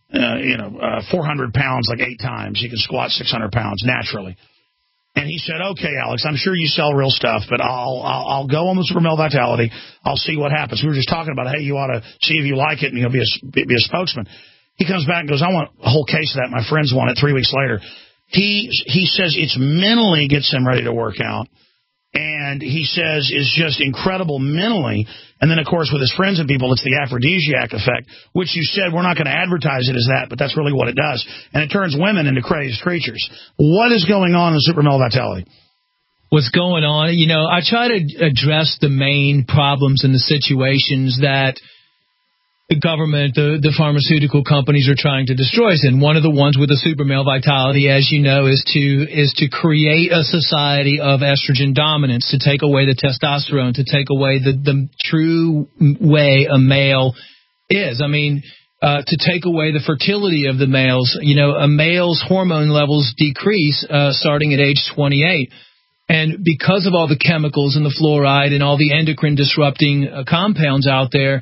400 pounds like 8 times. He can squat 600 pounds naturally. And he said, "Okay, Alex, I'm sure you sell real stuff, but I'll go on the Super Male Vitality. I'll see what happens." We were just talking about, hey, you ought to see if you like it, and you'll be a spokesman. He comes back and goes, "I want a whole case of that. My friends want it." 3 weeks later. He says it's mentally gets him ready to work out. And he says it's just incredible mentally. And then, of course, with his friends and people, it's the aphrodisiac effect, which you said we're not going to advertise it as that, but that's really what it does. And it turns women into crazed creatures. What is going on in Super Male Vitality? What's going on? You know, I try to address the main problems and the situations that the government, the pharmaceutical companies are trying to destroy us. And one of the ones with the Super Male Vitality, as you know, is to create a society of estrogen dominance, to take away the testosterone, to take away the true way a male is. I mean, to take away the fertility of the males. You know, a male's hormone levels decrease starting at age 28. And because of all the chemicals and the fluoride and all the endocrine disrupting compounds out there,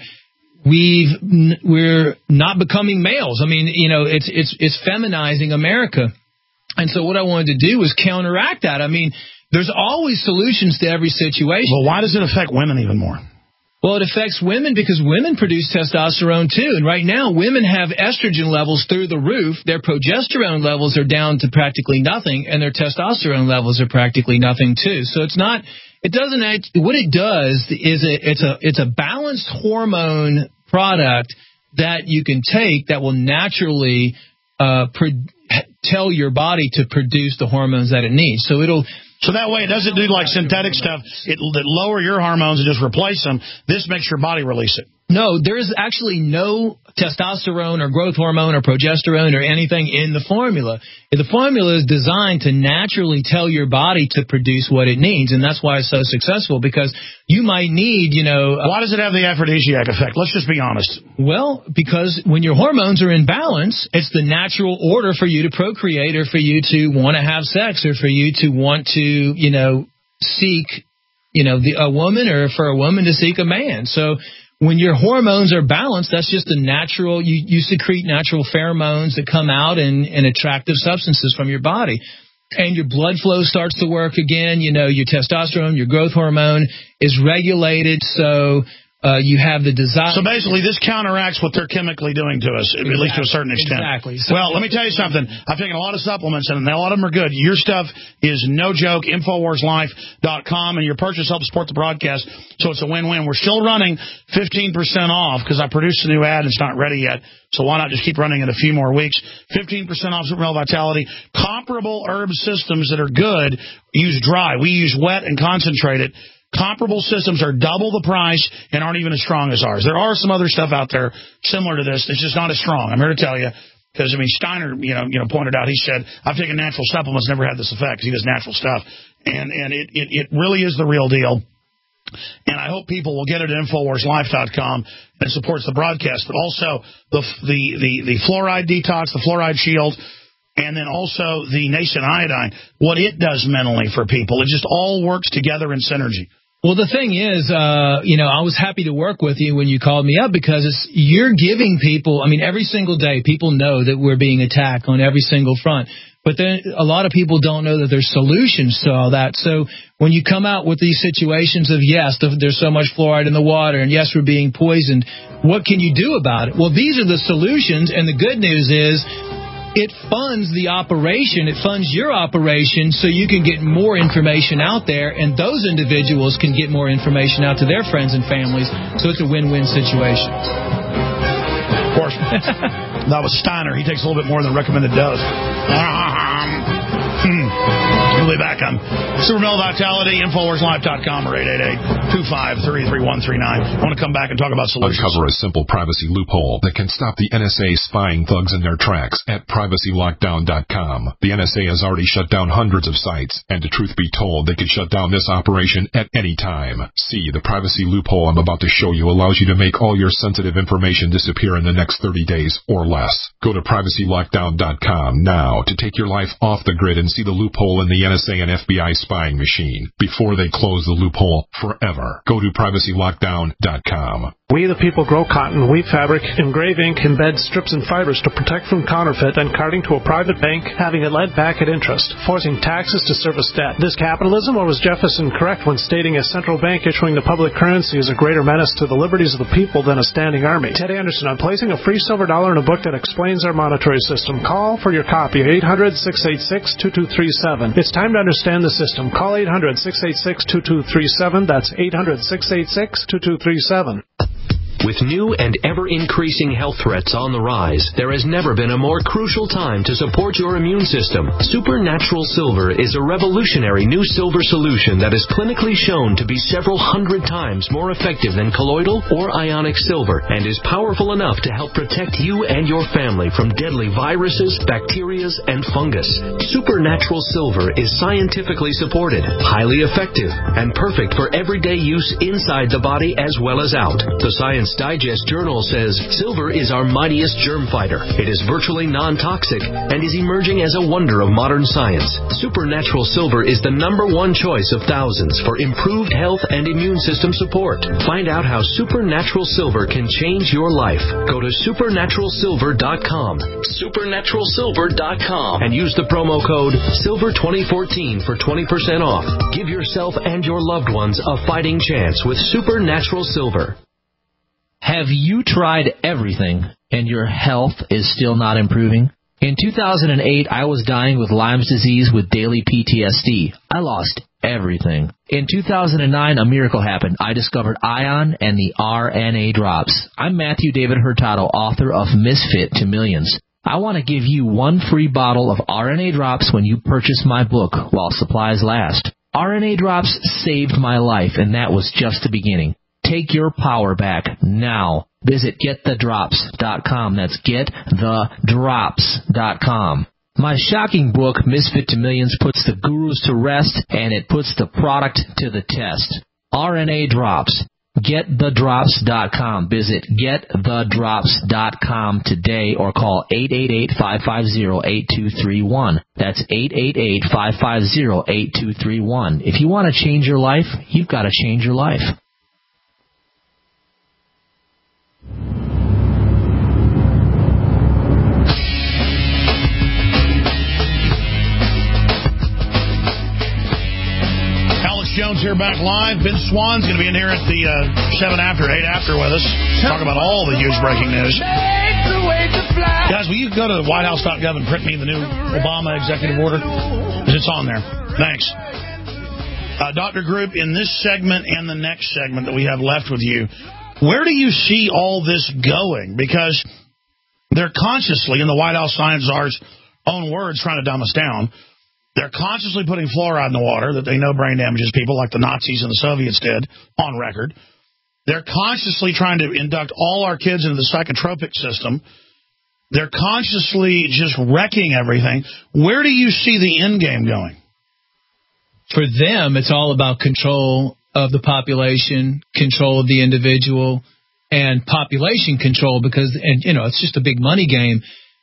we're not becoming males. I mean, you know, it's feminizing America. And so what I wanted to do was counteract that. I mean, there's always solutions to every situation. Well, why does it affect women even more? Well, it affects women because women produce testosterone too. And right now, women have estrogen levels through the roof. Their progesterone levels are down to practically nothing, and their testosterone levels are practically nothing too. So it's not. It doesn't. What it does is it's a balanced hormone product that you can take that will naturally tell your body to produce the hormones that it needs. So that way it doesn't do like synthetic stuff. It'll lower your hormones and just replace them. This makes your body release it. No, there is actually no testosterone or growth hormone or progesterone or anything in the formula. The formula is designed to naturally tell your body to produce what it needs, and that's why it's so successful, because you might need, why does it have the aphrodisiac effect? Let's just be honest. Well, because when your hormones are in balance, it's the natural order for you to procreate, or for you to want to have sex, or for you to want to, seek, a woman, or for a woman to seek a man. So when your hormones are balanced, that's just a natural, you secrete natural pheromones that come out and attractive substances from your body. And your blood flow starts to work again. You know, your testosterone, your growth hormone is regulated, so you have the desire. So basically, this counteracts what they're chemically doing to us, at least to a certain extent. Exactly. Well, let me tell you something. I've taken a lot of supplements, and a lot of them are good. Your stuff is no joke, InfoWarsLife.com, and your purchase helps support the broadcast, so it's a win-win. We're still running 15% off because I produced a new ad and it's not ready yet, so why not just keep running it a few more weeks? 15% off Super Male Vitality. Comparable herb systems that are good use dry. We use wet and concentrated. Comparable systems are double the price and aren't even as strong as ours. There are some other stuff out there similar to this. It's just not as strong. I'm here to tell you because, I mean, Steiner, pointed out, he said, I've taken natural supplements, never had this effect. He does natural stuff. And it really is the real deal. And I hope people will get it at InfoWarsLife.com and supports the broadcast. But also the fluoride detox, the fluoride shield, and then also the nascent iodine, what it does mentally for people. It just all works together in synergy. Well, the thing is, I was happy to work with you when you called me up because you're giving people, I mean, every single day, people know that we're being attacked on every single front. But then a lot of people don't know that there's solutions to all that. So when you come out with these situations of, yes, there's so much fluoride in the water, and yes, we're being poisoned, what can you do about it? Well, these are the solutions, and the good news is, it funds the operation. It funds your operation so you can get more information out there, and those individuals can get more information out to their friends and families. So it's a win-win situation. Of course. That was Steiner. He takes a little bit more than recommended dose. We'll be back on Super Male Vitality, InfoWarsLife.com, or 888-253-3139. I want to come back and talk about solutions. Uncover a simple privacy loophole that can stop the NSA spying thugs in their tracks at PrivacyLockdown.com. The NSA has already shut down hundreds of sites, and to truth be told, they could shut down this operation at any time. See, the privacy loophole I'm about to show you allows you to make all your sensitive information disappear in the next 30 days or less. Go to PrivacyLockdown.com now to take your life off the grid and see the loophole in the NSA and FBI spying machine before they close the loophole forever. Go to PrivacyLockdown.com. We the people grow cotton, weave fabric, engrave ink, embed strips and fibers to protect from counterfeit and carting to a private bank, having it lent back at interest, forcing taxes to service debt. This capitalism, or was Jefferson correct when stating a central bank issuing the public currency is a greater menace to the liberties of the people than a standing army? Ted Anderson, I'm placing a free silver dollar in a book that explains our monetary system. Call for your copy, 800-686-2237. It's time to understand the system. Call 800-686-2237. That's 800-686-2237. With new and ever-increasing health threats on the rise, there has never been a more crucial time to support your immune system. Supernatural Silver is a revolutionary new silver solution that is clinically shown to be several hundred times more effective than colloidal or ionic silver and is powerful enough to help protect you and your family from deadly viruses, bacteria, and fungus. Supernatural Silver is scientifically supported, highly effective, and perfect for everyday use inside the body as well as out. The Science Digest Journal says silver is our mightiest germ fighter. It is virtually non-toxic and is emerging as a wonder of modern science. Supernatural Silver is the #1 choice of thousands for improved health and immune system support. Find out how Supernatural Silver can change your life. Go to supernaturalsilver.com, supernaturalsilver.com, and use the promo code SILVER2014 for 20% off. Give yourself and your loved ones a fighting chance with Supernatural Silver. Have you tried everything and your health is still not improving? In 2008, I was dying with Lyme's disease with daily PTSD. I lost everything. In 2009, a miracle happened. I discovered Ion and the RNA drops. I'm Matthew David Hurtado, author of Misfit to Millions. I want to give you one free bottle of RNA drops when you purchase my book while supplies last. RNA drops saved my life, and that was just the beginning. Take your power back now. Visit GetTheDrops.com. That's GetTheDrops.com. My shocking book, Misfit to Millions, puts the gurus to rest, and it puts the product to the test. RNA Drops. GetTheDrops.com. Visit GetTheDrops.com today or call 888-550-8231. That's 888-550-8231. If you want to change your life, you've got to change your life. Jones here, back live. Ben Swan's going to be in here at the 7 after, 8 after with us. Talk about all the huge breaking news. Guys, will you go to whitehouse.gov and print me the new Obama executive order? Because it's on there. Thanks. Dr. Group, in this segment and the next segment that we have left with you, where do you see all this going? Because they're consciously, in the White House science czar's own words, trying to dumb us down. They're consciously putting fluoride in the water that they know brain damages people like the Nazis and the Soviets did, on record. They're consciously trying to induct all our kids into the psychotropic system. They're consciously just wrecking everything. Where do you see the end game going? For them, it's all about control of the population, control of the individual, and population control because, and you know, it's just a big money game.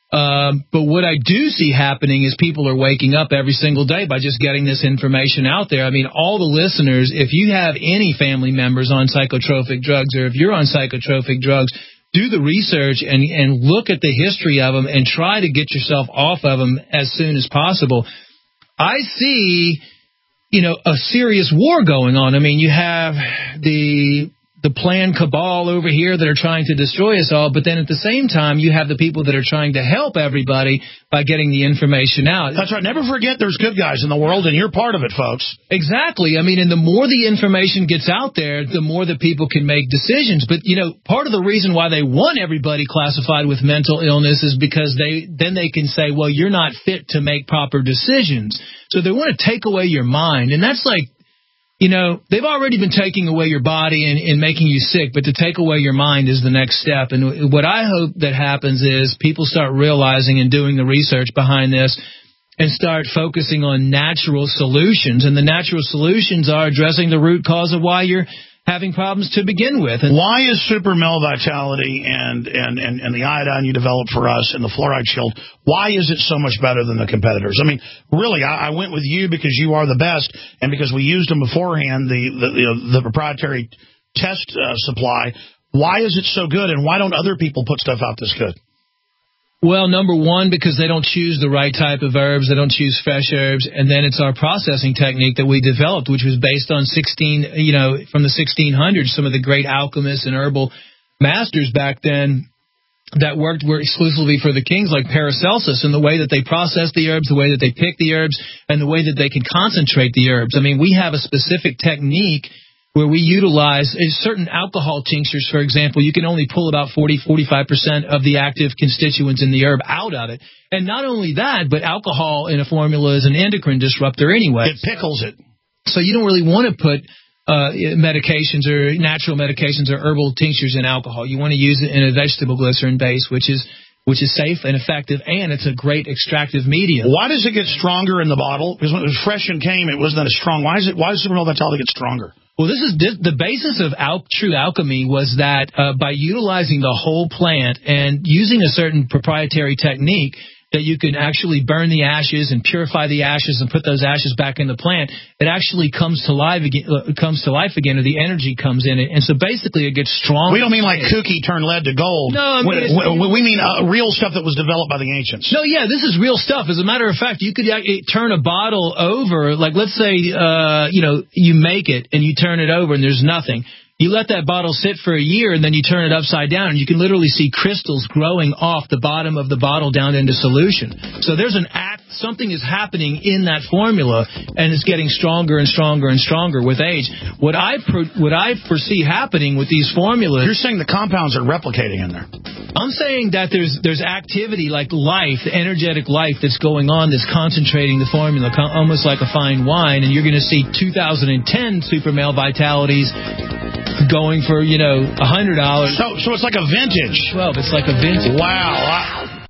But what I do see happening is people are waking up every single day by just getting this information out there. I mean, all the listeners, if you have any family members on psychotropic drugs or if you're on psychotropic drugs, do the research and look at the history of them and try to get yourself off of them as soon as possible. I see, you know, a serious war going on. I mean, you have the planned cabal over here that are trying to destroy us all, but then at the same time, you have the people that are trying to help everybody by getting the information out. That's right. Never forget there's good guys in the world, and you're part of it, folks. Exactly. I mean, and the more the information gets out there, the more that people can make decisions. But, you know, part of the reason why they want everybody classified with mental illness is because then they can say, well, you're not fit to make proper decisions. So they want to take away your mind, and that's like, you know, they've already been taking away your body and making you sick, but to take away your mind is the next step. And what I hope that happens is people start realizing and doing the research behind this and start focusing on natural solutions. And the natural solutions are addressing the root cause of why you're having problems to begin with. And why is Super Male Vitality and the iodine you developed for us and the Fluoride Shield, why is it so much better than the competitors? I mean, really, I went with you because you are the best, and because we used them beforehand, the proprietary test supply. Why is it so good, and why don't other people put stuff out this good? Well, number one, because they don't choose the right type of herbs. They don't choose fresh herbs. And then it's our processing technique that we developed, which was based on from the 1600s, some of the great alchemists and herbal masters back then that were exclusively for the kings, like Paracelsus, and the way that they process the herbs, the way that they pick the herbs, and the way that they can concentrate the herbs. I mean, we have a specific technique where we utilize certain alcohol tinctures, for example. You can only pull about 40-45% of the active constituents in the herb out of it. And not only that, but alcohol in a formula is an endocrine disruptor anyway. It pickles it. So you don't really want to put medications or natural medications or herbal tinctures in alcohol. You want to use it in a vegetable glycerin base, which is safe and effective, and it's a great extractive medium. Why does it get stronger in the bottle? Because when it was fresh and came, it wasn't as strong. Why does Super Male Vitality get stronger? Well, the basis of true alchemy was that by utilizing the whole plant and using a certain proprietary technique, that you can actually burn the ashes and purify the ashes and put those ashes back in the plant, it actually comes to life again, or the energy comes in it. And so basically it gets strong. We don't mean like kooky turn lead to gold. No, I mean, we mean real stuff that was developed by the ancients. No, yeah, this is real stuff. As a matter of fact, you could turn a bottle over, like let's say, you make it and you turn it over and there's nothing. You let that bottle sit for a year, and then you turn it upside down, and you can literally see crystals growing off the bottom of the bottle down into solution. So there's something is happening in that formula, and it's getting stronger and stronger and stronger with age. What I foresee happening with these formulas... You're saying the compounds are replicating in there. I'm saying that there's activity like life, the energetic life that's going on that's concentrating the formula, almost like a fine wine, and you're going to see 2010 Super Male Vitalities going for, $100. So it's like a vintage. Well, it's like a vintage. Wow.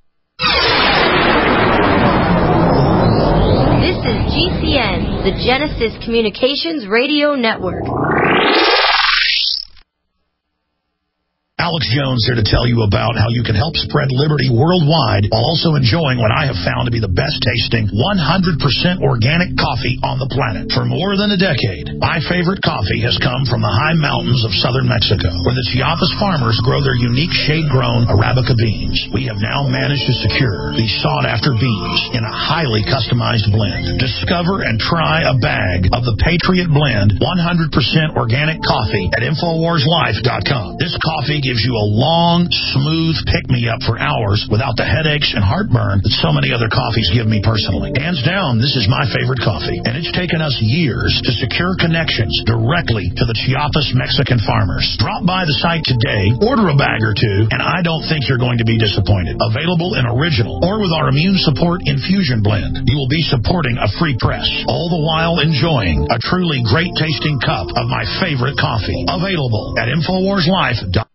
This is GCN, the Genesis Communications Radio Network. Alex Jones here to tell you about how you can help spread liberty worldwide while also enjoying what I have found to be the best tasting 100% organic coffee on the planet. For more than a decade, my favorite coffee has come from the high mountains of southern Mexico, where the Chiapas farmers grow their unique shade-grown Arabica beans. We have now managed to secure these sought-after beans in a highly customized blend. Discover and try a bag of the Patriot Blend 100% organic coffee at InfoWarsLife.com. This coffee gives you a long, smooth pick-me-up for hours without the headaches and heartburn that so many other coffees give me personally. Hands down, this is my favorite coffee, and it's taken us years to secure connections directly to the Chiapas Mexican farmers. Drop by the site today, order a bag or two, and I don't think you're going to be disappointed. Available in original or with our Immune Support Infusion Blend. You will be supporting a free press, all the while enjoying a truly great-tasting cup of my favorite coffee. Available at InfoWarsLife.com.